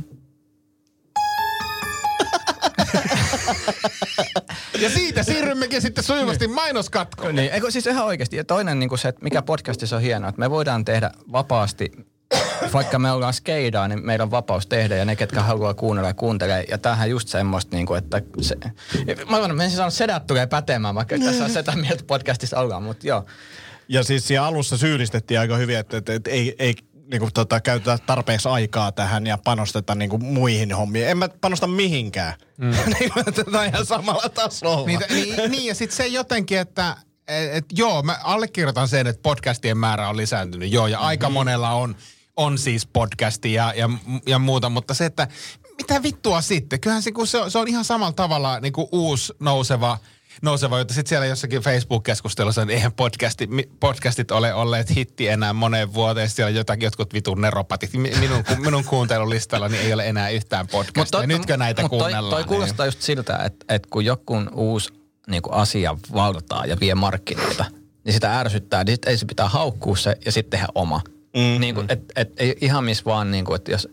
S4: Ja siitä siirrymmekin sitten sujuvasti mainoskatkoon.
S3: Niin, eikö siis ihan oikeasti. Ja toinen niin kuin se, että mikä podcastissa on hienoa, että me voidaan tehdä vapaasti, vaikka me ollaan skeidaa, niin meillä on vapaus tehdä ja ne, ketkä haluaa kuunnella ja kuuntelee. Ja tämähän just semmoista, niin kuin, että se, mä en siis sanonut, sedät tulee pätemään, vaikka tässä on sitä mieltä podcastissa ollaan, mutta joo.
S5: Ja siis siinä alussa syyllistettiin aika hyvin, että, että, että ei, ei niin kuin, tota, käytetä tarpeeksi aikaa tähän ja panosteta niin kuin, muihin hommiin. En mä panosta mihinkään. Mm. Tätä on ihan samalla tasolla.
S4: Niin, niin, niin ja sitten se jotenkin, että et, et, joo, mä allekirjoitan sen, että podcastien määrä on lisääntynyt. Joo, ja aika mm-hmm. monella on, on siis podcasti ja, ja, ja muuta, mutta se, että mitä vittua sitten? Kyllähän se, se, on, se on ihan samalla tavalla niin kuin uusi nouseva nouseva, jotta sitten siellä jossakin Facebook-keskustelussa, niin eihän podcasti, podcastit ole olleet hitti enää moneen vuoteen. Siellä jotakin jotkut vitun neropatit. Minun, minun kuuntelulistallani ei ole enää yhtään podcastia. Mutta nytkö näitä mut kuunnellaan?
S3: Toi, toi
S4: niin
S3: kuulostaa just siltä, että, että kun joku uusi niin kuin asia valtaa ja vie markkinoita, niin sitä ärsyttää, niin sitten ei se pitää haukkua se ja sitten tehdä oma. Mm-hmm. Niin kuin, et, et, ei ihan missä vaan, niin kuin, että jos...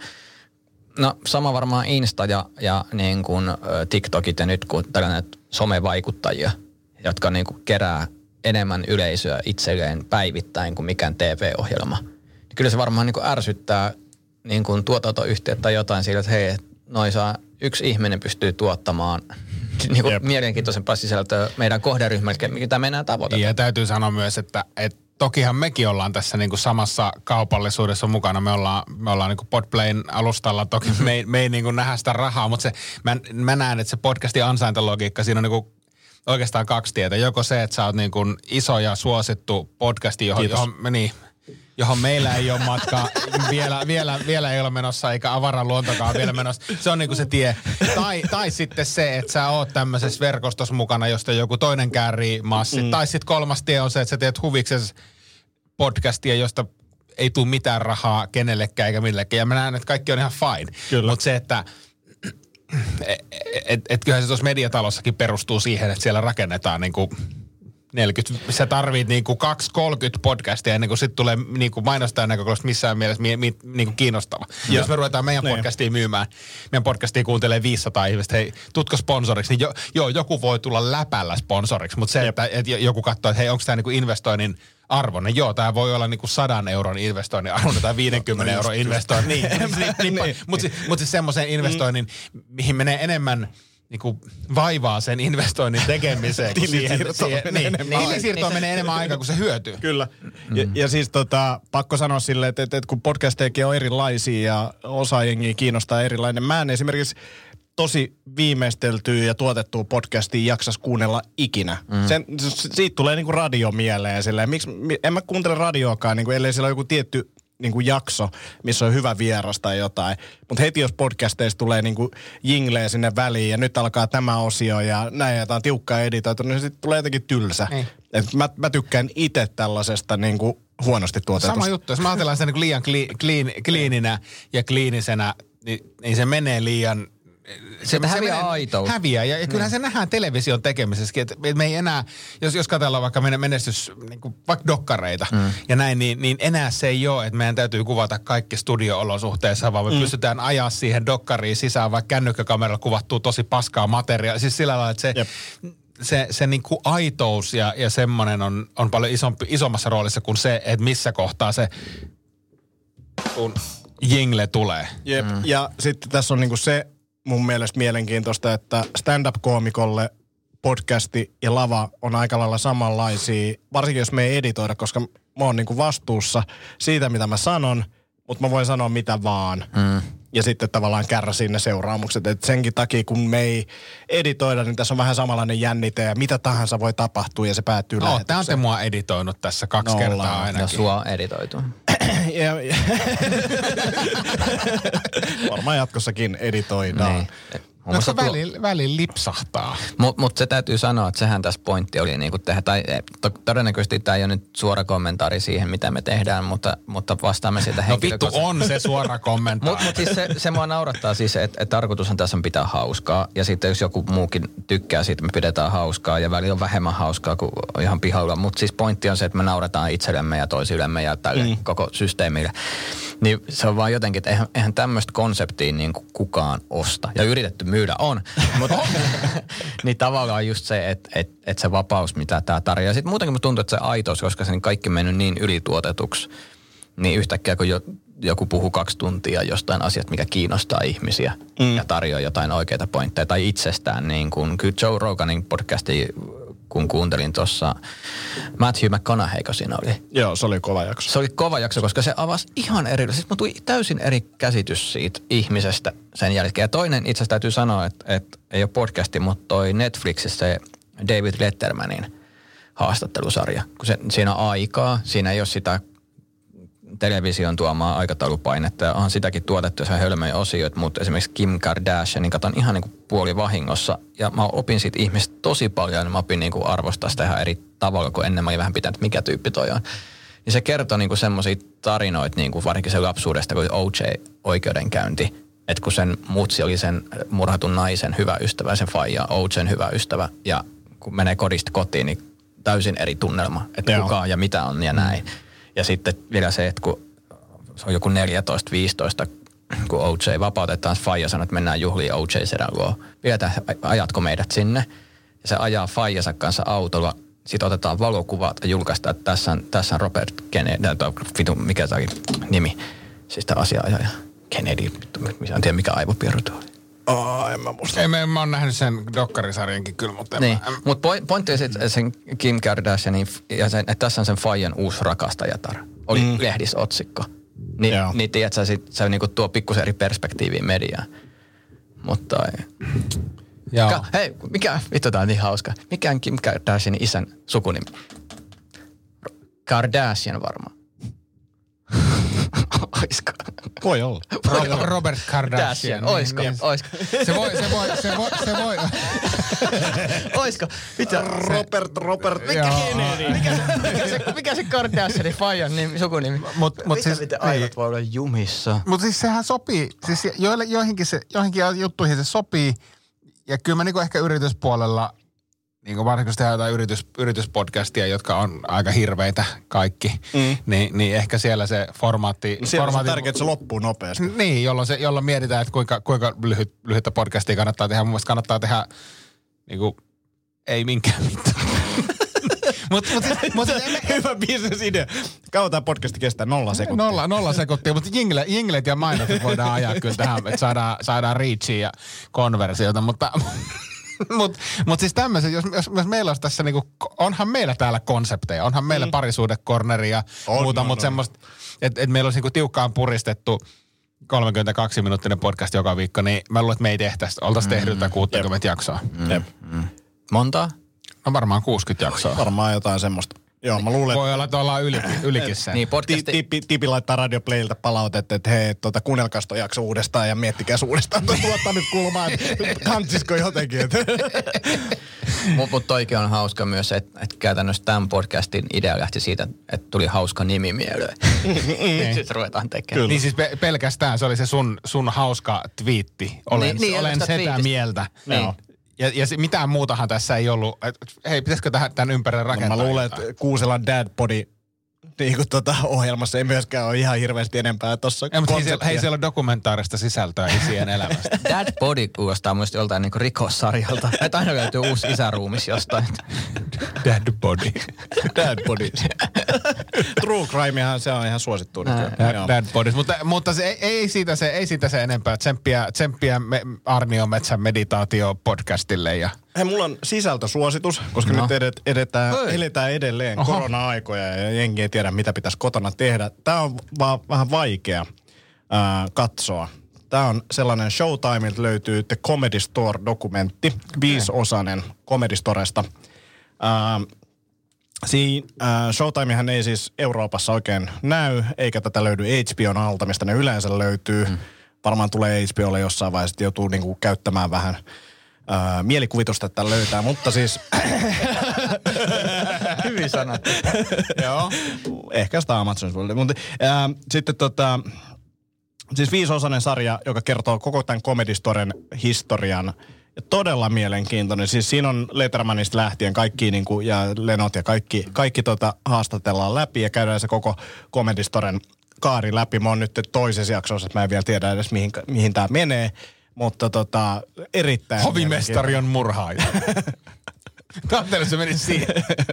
S3: No sama varmaan Insta ja, ja niin kuin TikTokit ja nyt kun tällainen somevaikuttajia, jotka niin kuin kerää enemmän yleisöä itselleen päivittäin kuin mikään T V-ohjelma. Niin kyllä se varmaan niin kuin ärsyttää niin kuin tuotantoyhtiöt tai jotain sillä, että hei, noi saa, yksi ihminen pystyy tuottamaan niin kuin mielenkiintoisempaa sisältöä meidän kohderyhmälle, mitä me enää tavoitetaan.
S4: Ja täytyy sanoa myös, että, että tokihan mekin ollaan tässä niinku samassa kaupallisuudessa mukana. Me ollaan, me ollaan niinku Podplayn alustalla. Toki me ei, me ei niinku nähdä sitä rahaa, mutta se, mä, mä näen, että se podcastin ansaintalogiikka, siinä on niinku oikeastaan kaksi tietä. Joko se, että sä oot niinku iso ja suosittu podcasti, johon, johon, niin, johon meillä ei ole matkaa. Vielä, vielä, vielä ei ole menossa, eikä avaran luontokaan vielä menossa. Se on niinku se tie. Tai, tai sitten se, että sä oot tämmöisessä verkostossa mukana, josta joku toinen käärii massit. Mm. Tai sitten kolmas tie on se, että sä teet huviksesi podcastia, josta ei tule mitään rahaa kenellekään eikä millekään. Ja mä näen, että kaikki on ihan fine. Mutta se, että et, et, et kyllähän se tuossa mediatalossakin perustuu siihen, että siellä rakennetaan niinku neljäkymmentä, sä tarvit niinku kaksi kolmekymmentä podcastia ennen kuin sit tulee niinku mainostajan näkökulmasta missään mielessä mi, mi, niinku kiinnostava. Ja. Jos me ruvetaan meidän niin. podcastia myymään, meidän podcastia kuuntelee viisisataa ihmistä, hei, tutko sponsoriksi, niin jo, joo, joku voi tulla läpällä sponsoriksi, mutta se, Jep. että et joku katsoo, että hei, onko tämä niinku investoinnin arvoinen? Joo, tämä voi olla niinku sadan euron investoinnin arvoinen tai viidenkymmenen euron investoinnin. Niin, mutta mut siis semmoisen investoinnin, mihin menee enemmän niinku vaivaa sen investoinnin tekemiseen.
S5: Tilisiirtoon menee enemmän aikaa.
S4: Tilisiirtoon menee enemmän aikaa, kun se hyötyy.
S5: Kyllä. Mm. Ja, ja siis tota, pakko sanoa silleen, että, että, että kun podcastejakin on erilaisia ja osa jengiä kiinnostaa erilainen. Mä en esimerkiksi tosi viimeisteltyä ja tuotettua podcastia jaksas kuunnella ikinä. Mm. Sen, siitä tulee niinku radio mieleen. Silleen. Miksi, en mä kuuntele radioakaan, niinku, ellei siellä ole joku tietty niinku jakso, missä on hyvä vieras tai jotain. Mutta heti jos podcasteista tulee niinku jingleä sinne väliin ja nyt alkaa tämä osio ja näin ja tämä on tiukkaa editoitu, niin sitten tulee jotenkin tylsä. Et mä, mä tykkään itse tällaisesta niinku huonosti tuotetusta.
S4: Sama juttu. Jos mä ajatellaan sitä niinku liian kli, kliin, kliininä ja kliinisenä, niin, niin se menee liian...
S3: Se, se häviää aitous.
S4: Häviää. Ja, ja kyllähän se nähdään television tekemisessäkin, että me ei enää, jos, jos katsellaan vaikka meidän menestys, niin kuin, vaikka dokkareita mm. ja näin, niin, niin enää se ei ole, että meidän täytyy kuvata kaikki studio-olosuhteissa, vaan me mm. pystytään ajaa siihen dokkariin sisään, vaikka kännykkäkameralla kuvattuu tosi paskaa materiaalia. Siis sillä lailla, että se... Jep. Se, se niin kuin aitous ja, ja semmoinen on, on paljon isompi, isommassa roolissa kuin se, että missä kohtaa se kun jingle tulee.
S5: Jep. Mm. Ja sitten tässä on niin kuin se mun mielestä mielenkiintoista, että stand-up-koomikolle podcasti ja lava on aika lailla samanlaisia, varsinkin jos me ei editoida, koska mä oon niin kuin vastuussa siitä, mitä mä sanon, mutta mä voin sanoa mitä vaan. Mm. ja sitten tavallaan kärsiin ne seuraamukset. Et senkin takia, kun me ei editoida, niin tässä on vähän samanlainen jännite ja mitä tahansa voi tapahtua ja se päättyy
S4: no,
S5: lähetykseen.
S4: Tämä on te mua editoinut tässä kaksi
S5: no,
S4: kertaa ainakin.
S3: Ja sua on editoitu.
S5: ja, ja varmaan jatkossakin editoidaan.
S3: Niin.
S4: No se välillä väli lipsahtaa.
S3: Mutta mut se täytyy sanoa, että sehän tässä pointti oli niinku tehdä, tai to, todennäköisesti tämä ei ole nyt suora kommentaari siihen, mitä me tehdään, mutta, mutta vastaamme siitä
S4: No vittu
S3: henkilökohtaisesti.
S4: on se suora kommentaari.
S3: Mutta mut siis se, se mua naurattaa siis, että et tarkoitushan tässä on pitää hauskaa. Ja sitten jos joku muukin tykkää siitä, me pidetään hauskaa ja välillä on vähemmän hauskaa kuin ihan pihalla. Mutta siis pointti on se, että me naurataan itsellemme ja toisillemme ja tälle mm. koko systeemille. Niin se on vaan jotenkin, että eihän, eihän tämmöistä konseptia niin kuin kukaan osta. Ja yritetty myydä on. Mutta niin tavallaan just se, että et, et se vapaus, mitä tämä tarjoaa. Sitten muutenkin tuntuu, että se aitous, koska se kaikki on mennyt niin ylituotetuksi. Niin yhtäkkiä, kun jo, joku puhuu kaksi tuntia jostain asiasta, mikä kiinnostaa ihmisiä mm. ja tarjoaa jotain oikeita pointteja tai itsestään, niin kuin kyllä Joe Roganin podcasti, kun kuuntelin tuossa Matthew McConaughey, kun siinä oli.
S5: Joo, se oli kova jakso.
S3: Se oli kova jakso, koska se avasi ihan eri, siis mun tuli täysin eri käsitys siitä ihmisestä sen jälkeen. Ja toinen itse asiassa täytyy sanoa, että, että ei ole podcasti, mutta toi Netflixissä se David Lettermanin haastattelusarja. Kun se, siinä on aikaa, siinä ei ole sitä television tuomaa aikataulupainetta ja on sitäkin tuotettu ja se hölmöjä osioita, mutta esimerkiksi Kim Kardashianin katon ihan niin kuin puoli vahingossa ja mä opin siitä ihmistä tosi paljon ja mä opin niin kuin arvostaa sitä ihan eri tavalla kuin ennen mä olin vähän pitänyt, mikä tyyppi toi on. Niin se kertoo niin kuin semmoisia tarinoita niin kuin varsinkin sen lapsuudesta, kun O J-oikeudenkäynti, että kun sen mutsi oli sen murhatun naisen hyvä ystävä, sen faija, O J:n hyvä ystävä ja kun menee kodista kotiin, niin täysin eri tunnelma, että Joo. kuka ja mitä on ja näin. Ja sitten vielä se, että kun se on joku neljätoista viisitoista, kun O J vapautetaan, faija sanoo, että mennään juhliin O J-sedän luo. Pidetään, ajatko meidät sinne? Ja se ajaa faijansa kanssa autolla. Sitten otetaan valokuvat ja julkaistaan, että tässä on, tässä on Robert Kennedy, mikä tämä nimi, siis tämä asiaajaja. Kennedy, en tiedä mikä aivopierro tuo oli.
S5: Oh, en mä muista.
S4: Ei, mä, mä oon nähnyt sen dokkarisarjankin kyllä, mutta...
S3: Niin,
S4: mä...
S3: mutta pointti on sitten sen Kim Kardashianin, ja sen, että tässä on sen faijan uusi rakastajatar. Oli mm. lehdissä otsikko. Ni, niin tiedätkö, sit, se niinku tuo pikkusen eri perspektiiviä mediaan. Mutta ei. Ka, hei, mikä, vittu tää on niin hauska. Mikä on Kim Kardashianin isän sukunimi? Kardashian varmaan. Oisko?
S5: Voi olla.
S4: Robert, Robert Kardashian.
S3: Oisko?
S4: Niin,
S3: Oisko?
S4: Se voi, se voi, se voi, se voi.
S3: Oisko? Mitä?
S5: Robert, Robert, mikä
S3: Kennedy? Mikä se, mikä se, mikä se Kardashianin faijan nimi, sukunimi?
S4: Mut, mut
S3: Mitä,
S4: siis,
S3: miten aivot voi olla jumissa?
S4: Mutta siis sehän sopii, siis joille, joihinkin, se, joihinkin juttuihin se sopii. Ja kyllä mä niinku ehkä yrityspuolella, niin varsinkin jos tehdään jotain yritys, yrityspodcastia, jotka on aika hirveitä kaikki, mm. niin, niin ehkä siellä se formaatti...
S5: Siellä
S4: formaatti,
S5: on tärkeää, että se loppuu nopeasti.
S4: Niin, jolloin, se, jolloin mietitään, että kuinka, kuinka lyhyt, lyhyttä podcastia kannattaa tehdä. Mun mielestä kannattaa tehdä, niin kuin, ei minkään mitään. mut, mut, mut,
S5: Hyvä bisnesidea. Kauan tämä podcasti kestää? Nolla sekuntia.
S4: Nolla, nolla sekuntia, mutta jingle, jinglet ja mainokset voidaan ajaa kyllä tähän, että saadaan, saadaan reachia ja konversiota, mutta... Mutta mut siis tämmöisen, jos, jos, jos meillä olisi tässä niinku, onhan meillä täällä konsepteja, onhan meillä mm. parisuudekorneri ja on, muuta, no, mutta no. semmoista, että et meillä olisi niinku tiukkaan puristettu kolmekymmentäkaksi minuuttinen podcast joka viikko, niin mä luulen, että me ei tehtäisi, oltaisiin mm. tehty jotain kuusikymmentä jaksoa.
S3: Mm. Mm. Montaa?
S4: No varmaan kuusikymmentä jaksoa.
S5: Varmaan jotain semmoista. Joo, mä luulen,
S4: voi olla, että ollaan ylikin, ylikin sen.
S3: Niin, podcasti...
S5: Tipi, tipi laittaa Radio Playltä palautetta, että hei, tuota, kuunnelkaa toi jakso uudestaan ja miettikää uudestaan tuo tuottaa nyt kulmaa, että kantsisko jotenkin.
S3: Mutta mut toikin on hauska myös, että et käytännössä tämän podcastin idea lähti siitä, että tuli hauska nimi mieleen. Sitten ruvetaan tekemään.
S4: Niin siis pe- pelkästään se oli se sun, sun hauska twiitti. Olen, niin, niin, olen sitä twiitistä. Mieltä. Niin. Ja, ja se, mitään muutahan tässä ei ollut. Et, hei, pitäisikö tähän, tämän ympärille rakentaa?
S5: No, mä luulen, että Kuuselan Dad Body niin kuin tota, ohjelmassa ei myöskään ole ihan hirveästi enempää tuossa konseptia.
S4: Hei, siellä on dokumentaarista sisältöä isien elämästä.
S3: Dad Body kuulostaa muista joltain niin kuin rikossarjalta. Että aina löytyy uusi isäruumis jostain.
S4: Dad Body.
S5: Dad Body. True crimehan se on ihan suosittu.
S4: Dad, dad Body. Mutta, mutta se, ei, ei, siitä se, ei siitä se enempää. Tsemppiä, tsemppiä me, Arnion Metsän meditaatio-podcastille ja...
S5: Hei, mulla on sisältösuositus, koska no. nyt edet, edetään, eletään edelleen Oho. korona-aikoja ja jengi ei tiedä, mitä pitäisi kotona tehdä. Tämä on vaan vähän vaikea ää, katsoa Tämä on sellainen Showtimeilta löytyy The Comedy Store-dokumentti, viisiosainen Comedy Storesta. Äh, Siin, äh, Showtimehan ei siis Euroopassa oikein näy, eikä tätä löydy H B O:n alta, mistä ne yleensä löytyy. Hmm. Varmaan tulee H B O:lle jossain vaiheessa, että joutuu niinku käyttämään vähän äh, mielikuvitusta, että löytää, mutta siis...
S3: Hyvin sanottu.
S5: Joo. Ehkä sitä Amazonissa. Mutta äh, sitten tota... Siis viisiosainen sarja, joka kertoo koko tämän Comedy Storen historian. Ja todella mielenkiintoinen. Siis siinä on Lettermanista lähtien kaikki niin kuin, ja Lenot ja kaikki, kaikki tota, haastatellaan läpi ja käydään se koko Comedy Storen kaari läpi. Mä oon nyt toisessa jaksossa, että mä en vielä tiedä edes mihin, mihin tää menee. Mutta tota, erittäin...
S4: Hovimestari on murhaaja. Katselin, se meni siihen.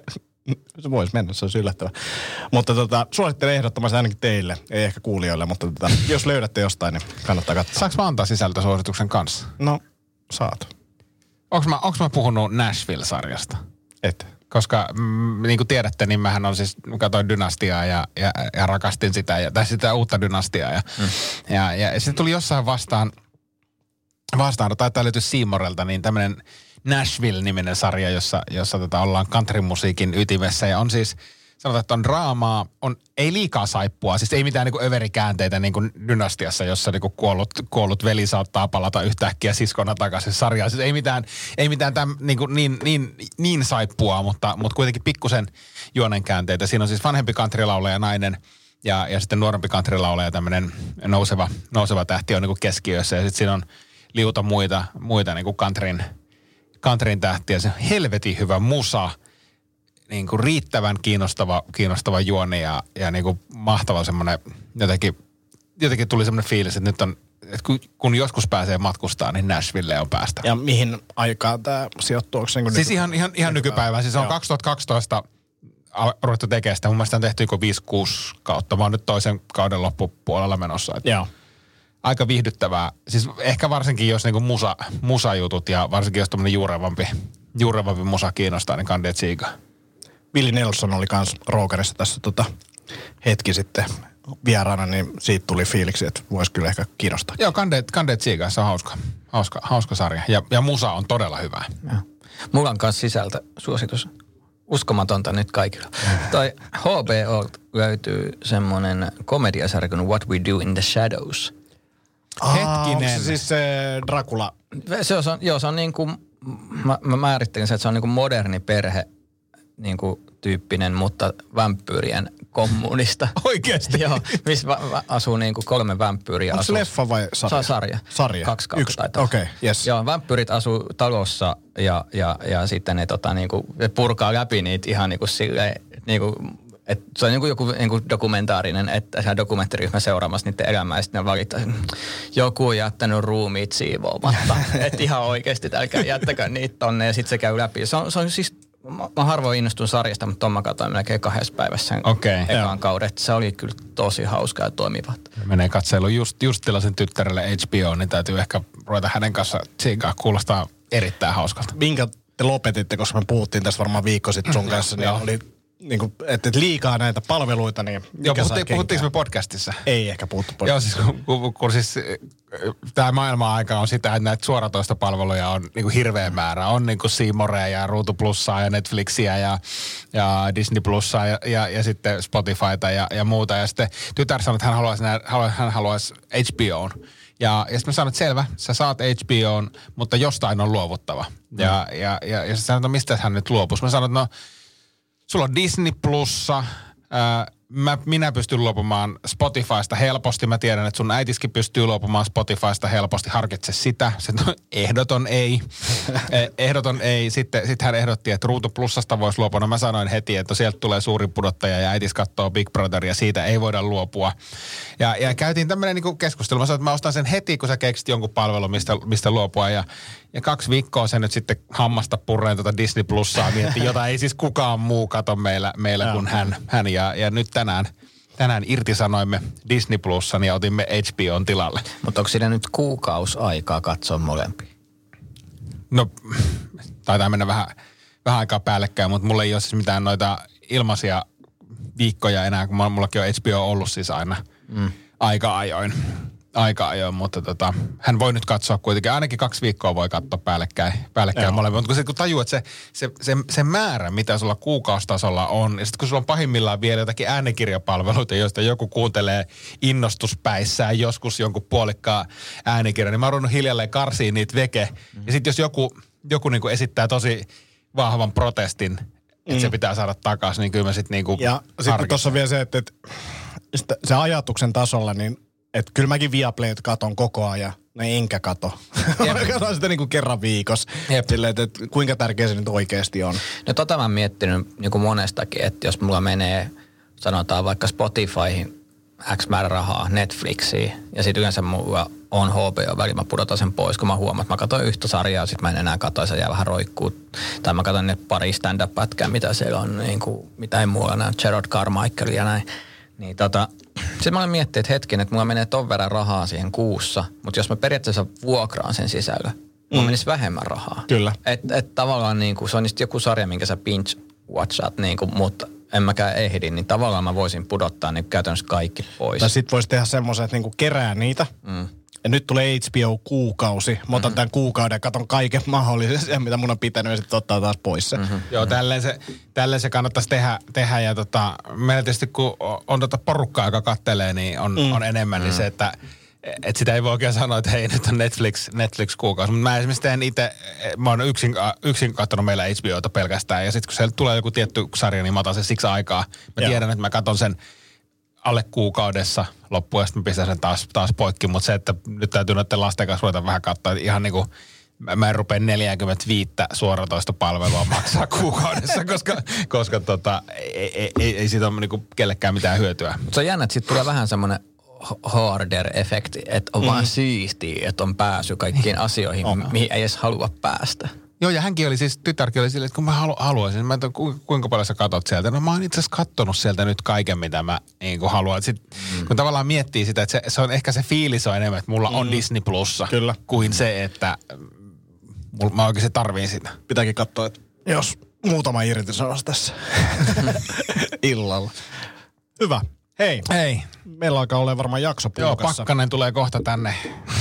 S5: Se voisi mennä, se olisi yllättävää. Mutta tota, suosittelen ehdottomasti ainakin teille, ei ehkä kuulijoille, mutta tota, jos löydätte jostain, niin kannattaa katsoa.
S4: Saanko mä antaa sisältösuosituksen kanssa?
S5: No, saat.
S4: Onko mä, onko mä puhunut Nashville-sarjasta?
S5: Et.
S4: Koska mm, niin kuin tiedätte, niin mähän on siis, katsoin Dynastiaa ja, ja, ja rakastin sitä, ja, tai sitä uutta Dynastiaa. Ja, mm. ja, ja se tuli jossain vastaan, vastaan taitaa löytyä Seamorelta, niin tämmöinen Nashville-niminen sarja, jossa, jossa tota ollaan countrymusiikin ytimessä. Ja on siis, sanotaan, että on draamaa, on ei liikaa saippua, siis ei mitään niinku överikäänteitä niin kuin Dynastiassa, jossa niinku kuollut, kuollut veli saattaa palata yhtäkkiä siskona takaisin sarjaan. Siis ei mitään, ei mitään täm, niinku niin, niin, niin saippua, mutta, mutta kuitenkin pikkusen juonenkäänteitä. Siinä on siis vanhempi countrylaulaja nainen ja, ja sitten nuorempi countrylaulaja, tämmöinen nouseva, nouseva tähti on niinku keskiössä. Ja sitten siinä on liuta muita, muita niinku countryn Countryn tähtiä, se on helvetin hyvä musa, niin kuin riittävän kiinnostava, kiinnostava juoni ja, ja niin kuin mahtava semmoinen, jotenkin, jotenkin tuli semmoinen fiilis, että nyt on, että kun, kun joskus pääsee matkustaa, niin Nashville on päästä.
S5: Ja mihin aikaan tämä sijoittuu? Onko niin
S4: siis nyky- ihan, ihan, ihan nykypäivään, siis on Joo. kaksituhattakaksitoista ruvettu tekemään sitä, mun mielestä on tehty viisi kuusi kautta, mä oon nyt toisen kauden loppupuolella menossa.
S5: Joo.
S4: Aika viihdyttävää. Siis ehkä varsinkin, jos niinku musa, musajutut ja varsinkin jos tämmöinen juurevampi, juurevampi musa kiinnostaa, niin kandee tsiikaa.
S5: Willie Nelson oli kans Rookerissa tässä tota hetki sitten vieraana, niin siitä tuli fiiliksi, että voisi kyllä ehkä kiinnostaa.
S4: Joo, kandee, kandee tsiikaa, se on hauska, hauska, hauska sarja. Ja, ja musa on todella hyvää.
S3: Ja. Mulla on kans sisältö suositus. Uskomatonta nyt kaikilla. Tai H B O löytyy semmonen komediasarja kuin What We Do in the Shadows.
S4: Hetkinen.
S5: Se siis se Dracula?
S3: Se on, joo, se on niin kuin, mä, mä määrittelin sen, että se on niin kuin moderni perhe niin kuin tyyppinen, mutta vampyyrien kommunista.
S4: Oikeesti?
S3: Joo, missä va, va, asuu niin kuin kolme vampyyriä.
S5: Onko se leffa vai sarja?
S3: Sarja.
S5: Sarja?
S3: Kaksi kautta
S5: Yksi.
S3: taitaa.
S5: Okei, okay, yes.
S3: Joo, vampyyrit asuu talossa ja, ja, ja sitten ne, tota, niin kuin, ne purkaa läpi niitä ihan niin kuin silleen, niin kuin, että se on joku, joku niin kuin dokumentaarinen, että se dokumenttiryhmä seuraamassa niiden elämää ja sitten ne valittaa, joku on jättänyt ruumiit siivoamatta. Että ihan oikeasti älkää jättäkää niitä tonne ja sitten se käy läpi. Se on, se on siis, mä harvoin innostun sarjasta, mutta ton mä katsoin melkein kahdessa päivässä sen
S4: okay,
S3: ekaan kauden. Se oli kyllä tosi hauskaa ja toimiva.
S4: Menee katseiluun just, just tilaisen tyttärelle H B O, niin täytyy ehkä ruveta hänen kanssa tsiikaa. Kuulostaa erittäin hauskalta.
S5: Minkä te lopetitte, koska me puhuttiin tässä varmaan viikko sitten sun kanssa, niin oli... Niin kuin, että liikaa näitä palveluita, niin
S4: Joo, puhutti, puhuttiinko me podcastissa?
S5: Ei ehkä puhuttu
S4: Joo,
S5: podcastissa.
S4: siis kun, kun, kun siis tämä maailman-aika on sitä, että näitä suoratoistopalveluja on niin kuin hirveä määrä. On niin kuin C Morea ja Ruutu Plussaa ja Netflixiä ja, ja Disney Plussaa ja, ja, ja sitten Spotifyta ja, ja muuta. Ja sitten tytär sanoi, että hän haluaisi, hän haluaisi H B O:n. Ja, ja sitten mä sanoin, että selvä, sä saat H B O:n, mutta jostain on luovuttava. Ja, mm. ja, ja, ja sä sanoit, no mistä hän nyt luopuisi? Mä sanoin, että no sulla on Disney Plussa, ää, mä, minä pystyn luopumaan Spotifysta helposti. Mä tiedän, että sun äitiskin pystyy luopumaan Spotifysta helposti. Harkitse sitä. Se on ehdoton ei. ehdoton ei. Sitten sit hän ehdotti, että Ruutu Plussasta voisi luopua. No mä sanoin heti, että sieltä tulee suuri pudottaja ja äitis katsoo Big Brotheria. Siitä ei voida luopua. Ja, ja käytiin tämmöinen niinku keskustelu. Mä sanoin, että mä ostan sen heti, kun sä keksit jonkun palvelun, mistä, mistä luopua. Ja, ja kaksi viikkoa sen nyt sitten hammasta purreen tuota Disney Plussaa mietti, jota ei siis kukaan muu kato meillä, meillä kuin hän. hän ja, ja nyt tänään, tänään irtisanoimme Disney Plussan ja otimme H B O:n tilalle.
S3: Mutta onko siinä nyt kuukausi aikaa katsoa molempia?
S4: No, taitaa mennä vähän, vähän aikaa päällekkäin, mutta mulla ei ole siis mitään noita ilmaisia viikkoja enää, kun mullakin on H B O ollut siis aina mm. aika ajoin. aika ajoin, mutta tota, hän voi nyt katsoa kuitenkin, ainakin kaksi viikkoa voi katsoa päällekkäin, päällekkäin molemmat. Mutta kun, se, kun tajuu, että se, se, se, se määrä, mitä sulla kuukaustasolla on, ja sitten kun sulla on pahimmillaan vielä jotakin äänikirjapalveluita, joista joku kuuntelee innostuspäissään joskus jonkun puolikkaan äänikirjan, niin mä oon ruvennut hiljalleen karsiin niitä veke. Mm. Ja sitten jos joku, joku niinku esittää tosi vahvan protestin, että mm. se pitää saada takaisin, niin kyllä mä sitten niinku
S5: ja sitten tuossa on vielä se, että, että se ajatuksen tasolla, niin että kyllä mäkin Viaplayt katon koko ajan, no enkä kato. Mä katon sitä niinku kerran viikossa. Silleen, että, että kuinka tärkeä se nyt oikeasti on.
S3: No tota mä oon miettinyt niin kuin monestakin, että jos mulla menee, sanotaan vaikka Spotifyhin X määrä rahaa, Netflixiin, ja sitten yleensä mulla on H B O väli, mä pudotan sen pois, kun mä huomaan, että mä katsoin yhtä sarjaa, sit mä en enää katso, se jää vähän roikkuu. Tai mä katson ne pari stand-up-pätkää, mitä siellä on, niin kuin, mitä ei muualla näy, Gerard Carmichael ja näin. Niin tota, sitten mä olen miettinyt, että hetken, että mulla menee ton verran rahaa siihen kuussa, mutta jos mä periaatteessa vuokraan sen sisällä, mulla mm. menisi vähemmän rahaa.
S5: Kyllä.
S3: Että et tavallaan niin kuin, se on joku sarja, minkä sä binge-watchat, niin kuin, mutta en mäkään ehdi, niin tavallaan mä voisin pudottaa niin käytännössä kaikki pois.
S5: Tai sit voisi tehdä semmoisen, että niinku kerää niitä. Mm. Ja nyt tulee H B O-kuukausi. Mä otan mm-hmm. tämän kuukauden ja katon kaiken mahdollisen, mitä mun on pitänyt, ja sitten ottaa taas pois se. Mm-hmm.
S4: Joo, tälleen se, tälleen se kannattaisi tehdä, tehdä ja tota, meillä tietysti kun on tota porukkaa, joka kattelee, niin on, mm. on enemmän, mm. niin se, että et sitä ei voi oikein sanoa, että hei, nyt on Netflix, Netflix-kuukausi. Mutta mä esimerkiksi teen itse, mä oon yksin, yksin katsonut meillä H B O:ta pelkästään, ja sitten kun siellä tulee joku tietty sarja, niin mä otan sen siksi aikaa. Mä Joo. tiedän, että mä katson sen alle kuukaudessa loppuun, ja sitten mä pistän sen taas, taas poikki. Mutta se, että nyt täytyy noiden lasten kanssa ruveta vähän katsoa, että ihan niin kuin mä en rupea neljäkymmentäviisi suoratoista palvelua maksaa kuukaudessa, koska, koska tota, ei, ei, ei, ei siitä ole niin kuin kellekään mitään hyötyä.
S3: Mutta se on jännä, että siitä tulee vähän semmoinen hoarder-efekti, että on mm. vaan siistiä, että on pääsy kaikkiin asioihin, on. mihin ei edes halua päästä.
S4: Joo, ja hänkin oli siis, tytärkin oli silleen, että kun mä halu, haluaisin, mä en tiedä, kuinka paljon sä katot sieltä. No mä oon itse asiassa kattonut sieltä nyt kaiken, mitä mä niin kuin haluan. Sit, mm. kun tavallaan miettii sitä, että se, se on ehkä se fiilis on enemmän, että mulla mm. on Disney Plussa, Kyllä. kuin se, että mulla, mä oikeasti tarviin sitä.
S5: Pitääkin katsoa, että jos muutama irtisanos tässä illalla. Hyvä. Hei.
S4: Hei.
S5: Meillä alkaa olla varmaan jakso pulkassa.
S4: Joo, Pakkanen tulee kohta tänne.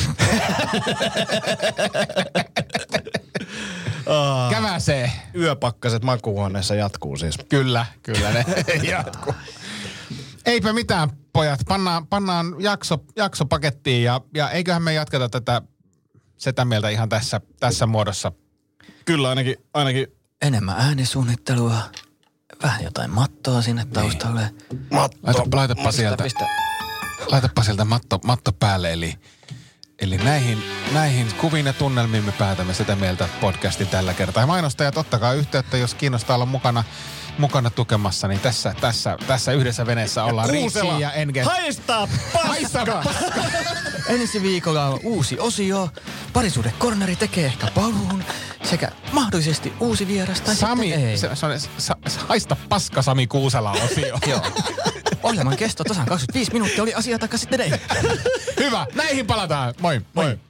S4: Käväsee.
S5: Yöpakkaset makuuhuoneessa jatkuu siis.
S4: Kyllä, kyllä ne jatkuu. Eipä mitään, pojat. Pannaan, pannaan jakso, jakso pakettiin ja, ja eiköhän me jatketa tätä sitä mieltä ihan tässä, tässä muodossa.
S5: Kyllä, ainakin, ainakin.
S3: Enemmän äänisuunnittelua. Vähän jotain mattoa sinne taustalle.
S5: Niin. Matto.
S4: Laita, laitapa sieltä, pistä. laitapa sieltä matto, matto päälle. Eli, eli näihin, näihin kuviin ja tunnelmiin me päätämme sitä mieltä podcastin tällä kertaa. Ja mainostajat, ottakaa yhteyttä, jos kiinnostaa olla mukana, mukana tukemassa. Niin tässä, tässä, tässä yhdessä veneessä ollaan Riisi ja Enge.
S5: Haista paska!
S3: Ensi viikolla on uusi osio. Parisuhdekorneri tekee ehkä paluun. Sekä mahdollisesti uusi vieras tai
S4: Sami,
S3: sitten ei.
S4: Se, se on sa, haista paska Sami Kuusela osio.
S3: Joo. Ohjelman kesto tasan kaksikymmentäviisi minuuttia oli asia taikka sitten ei.
S4: Hyvä, näihin palataan. Moi. Moi. Moi.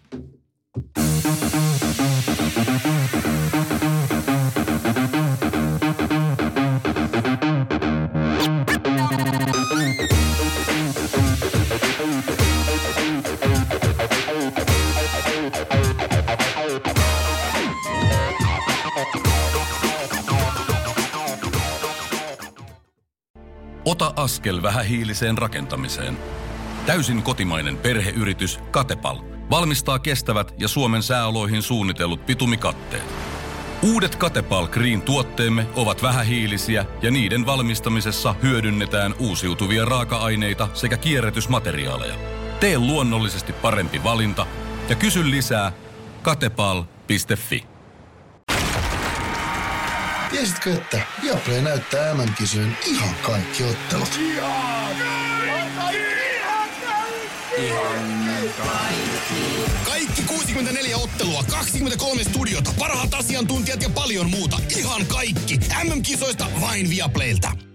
S1: Ota askel vähähiiliseen rakentamiseen. Täysin kotimainen perheyritys Katepal valmistaa kestävät ja Suomen sääoloihin suunnitellut bitumikatteet. Uudet Katepal Green -tuotteemme ovat vähähiilisiä ja niiden valmistamisessa hyödynnetään uusiutuvia raaka-aineita sekä kierrätysmateriaaleja. Tee luonnollisesti parempi valinta ja kysy lisää katepal piste fi.
S6: Tiesitkö, että Viaplay näyttää M M-kisojen ihan kaikki ottelut?
S7: Ihan kaikki. Kaikki kuusikymmentäneljä ottelua, kaksikymmentäkolme studiota, parhaat asiantuntijat ja paljon muuta. Ihan kaikki. M M-kisoista vain Viaplaylta.